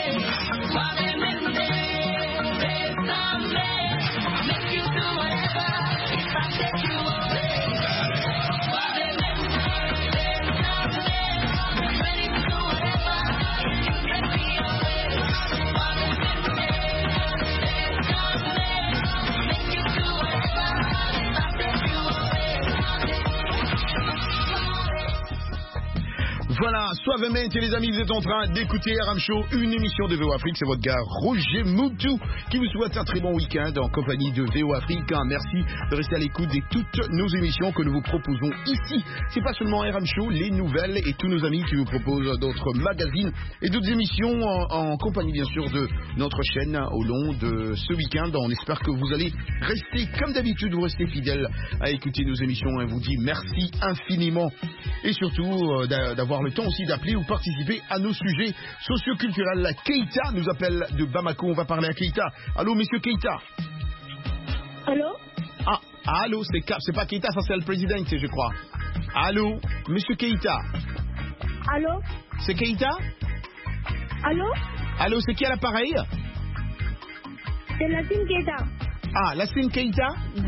Voilà, suavemente les amis, vous êtes en train d'écouter RM Show, une émission de VO Afrique. C'est votre gars Roger Moutou qui vous souhaite un très bon week-end en compagnie de VO Afrique. Merci de rester à l'écoute de toutes nos émissions que nous vous proposons ici. C'est pas seulement RM Show, les nouvelles et tous nos amis qui vous proposent d'autres magazines et d'autres émissions en compagnie bien sûr de notre chaîne au long de ce week-end. On espère que vous allez rester comme d'habitude, vous restez fidèles à écouter nos émissions. On vous dit merci infiniment et surtout d'avoir le temps aussi d'appeler ou participer à nos sujets socioculturels. Keita nous appelle de Bamako. On va parler à Keita. Allô, monsieur Keita. Allô. Ah, allô, c'est pas Keita, ça c'est le président, je crois. Allô, monsieur Keita. Allô. C'est Keita. Allô. Allô, c'est qui à l'appareil? C'est Lassine Keita. Ah, Lassine Keita.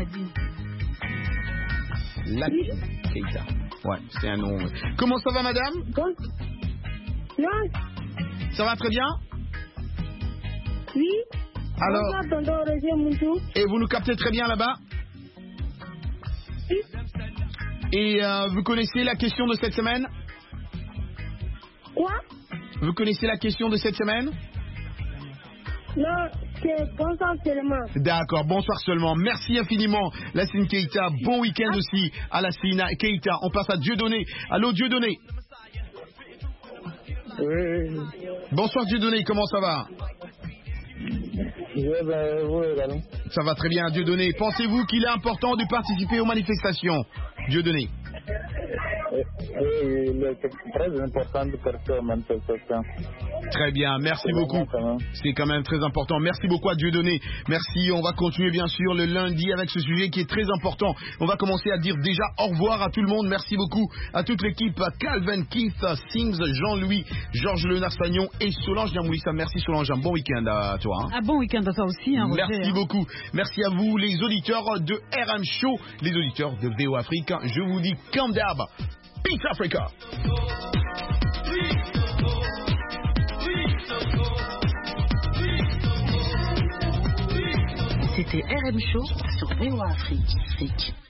Lassine Keita. Ouais, c'est un nom. Comment ça va, madame? Non. Ça va très bien? Oui. Alors. Bonsoir, tonton Roger Moutou. Et vous nous captez très bien là-bas? Oui. Et vous connaissez la question de cette semaine? Quoi? Vous connaissez la question de cette semaine? Non, c'est bonsoir seulement. D'accord, bonsoir seulement. Merci infiniment, Lassine Keita. Bon week-end aussi à Lassine Keita. On passe à Dieudonné. Allô, Dieudonné. Oui. Bonsoir, Dieudonné. Comment ça va? Ça va très bien, Dieudonné. Pensez-vous qu'il est important de participer aux manifestations, Dieudonné? Oui, c'est très important de participer aux manifestations. Très bien, merci beaucoup. C'est quand même très important. Merci beaucoup à Dieudonné. Merci, on va continuer bien sûr le lundi avec ce sujet qui est très important. On va commencer à dire déjà au revoir à tout le monde. Merci beaucoup à toute l'équipe. Calvin, Keith, Sims, Jean-Louis, Georges Lenard-Sagnon et Solange Niamoulissa. Merci Solange, un bon week-end à toi. Un bon week-end à toi aussi. Roger. Merci beaucoup. Merci à vous les auditeurs de RM Show, les auditeurs de VO Afrique. Je vous dis comme d'hab, Peace Africa. C'était RM Show sur VO Afrique.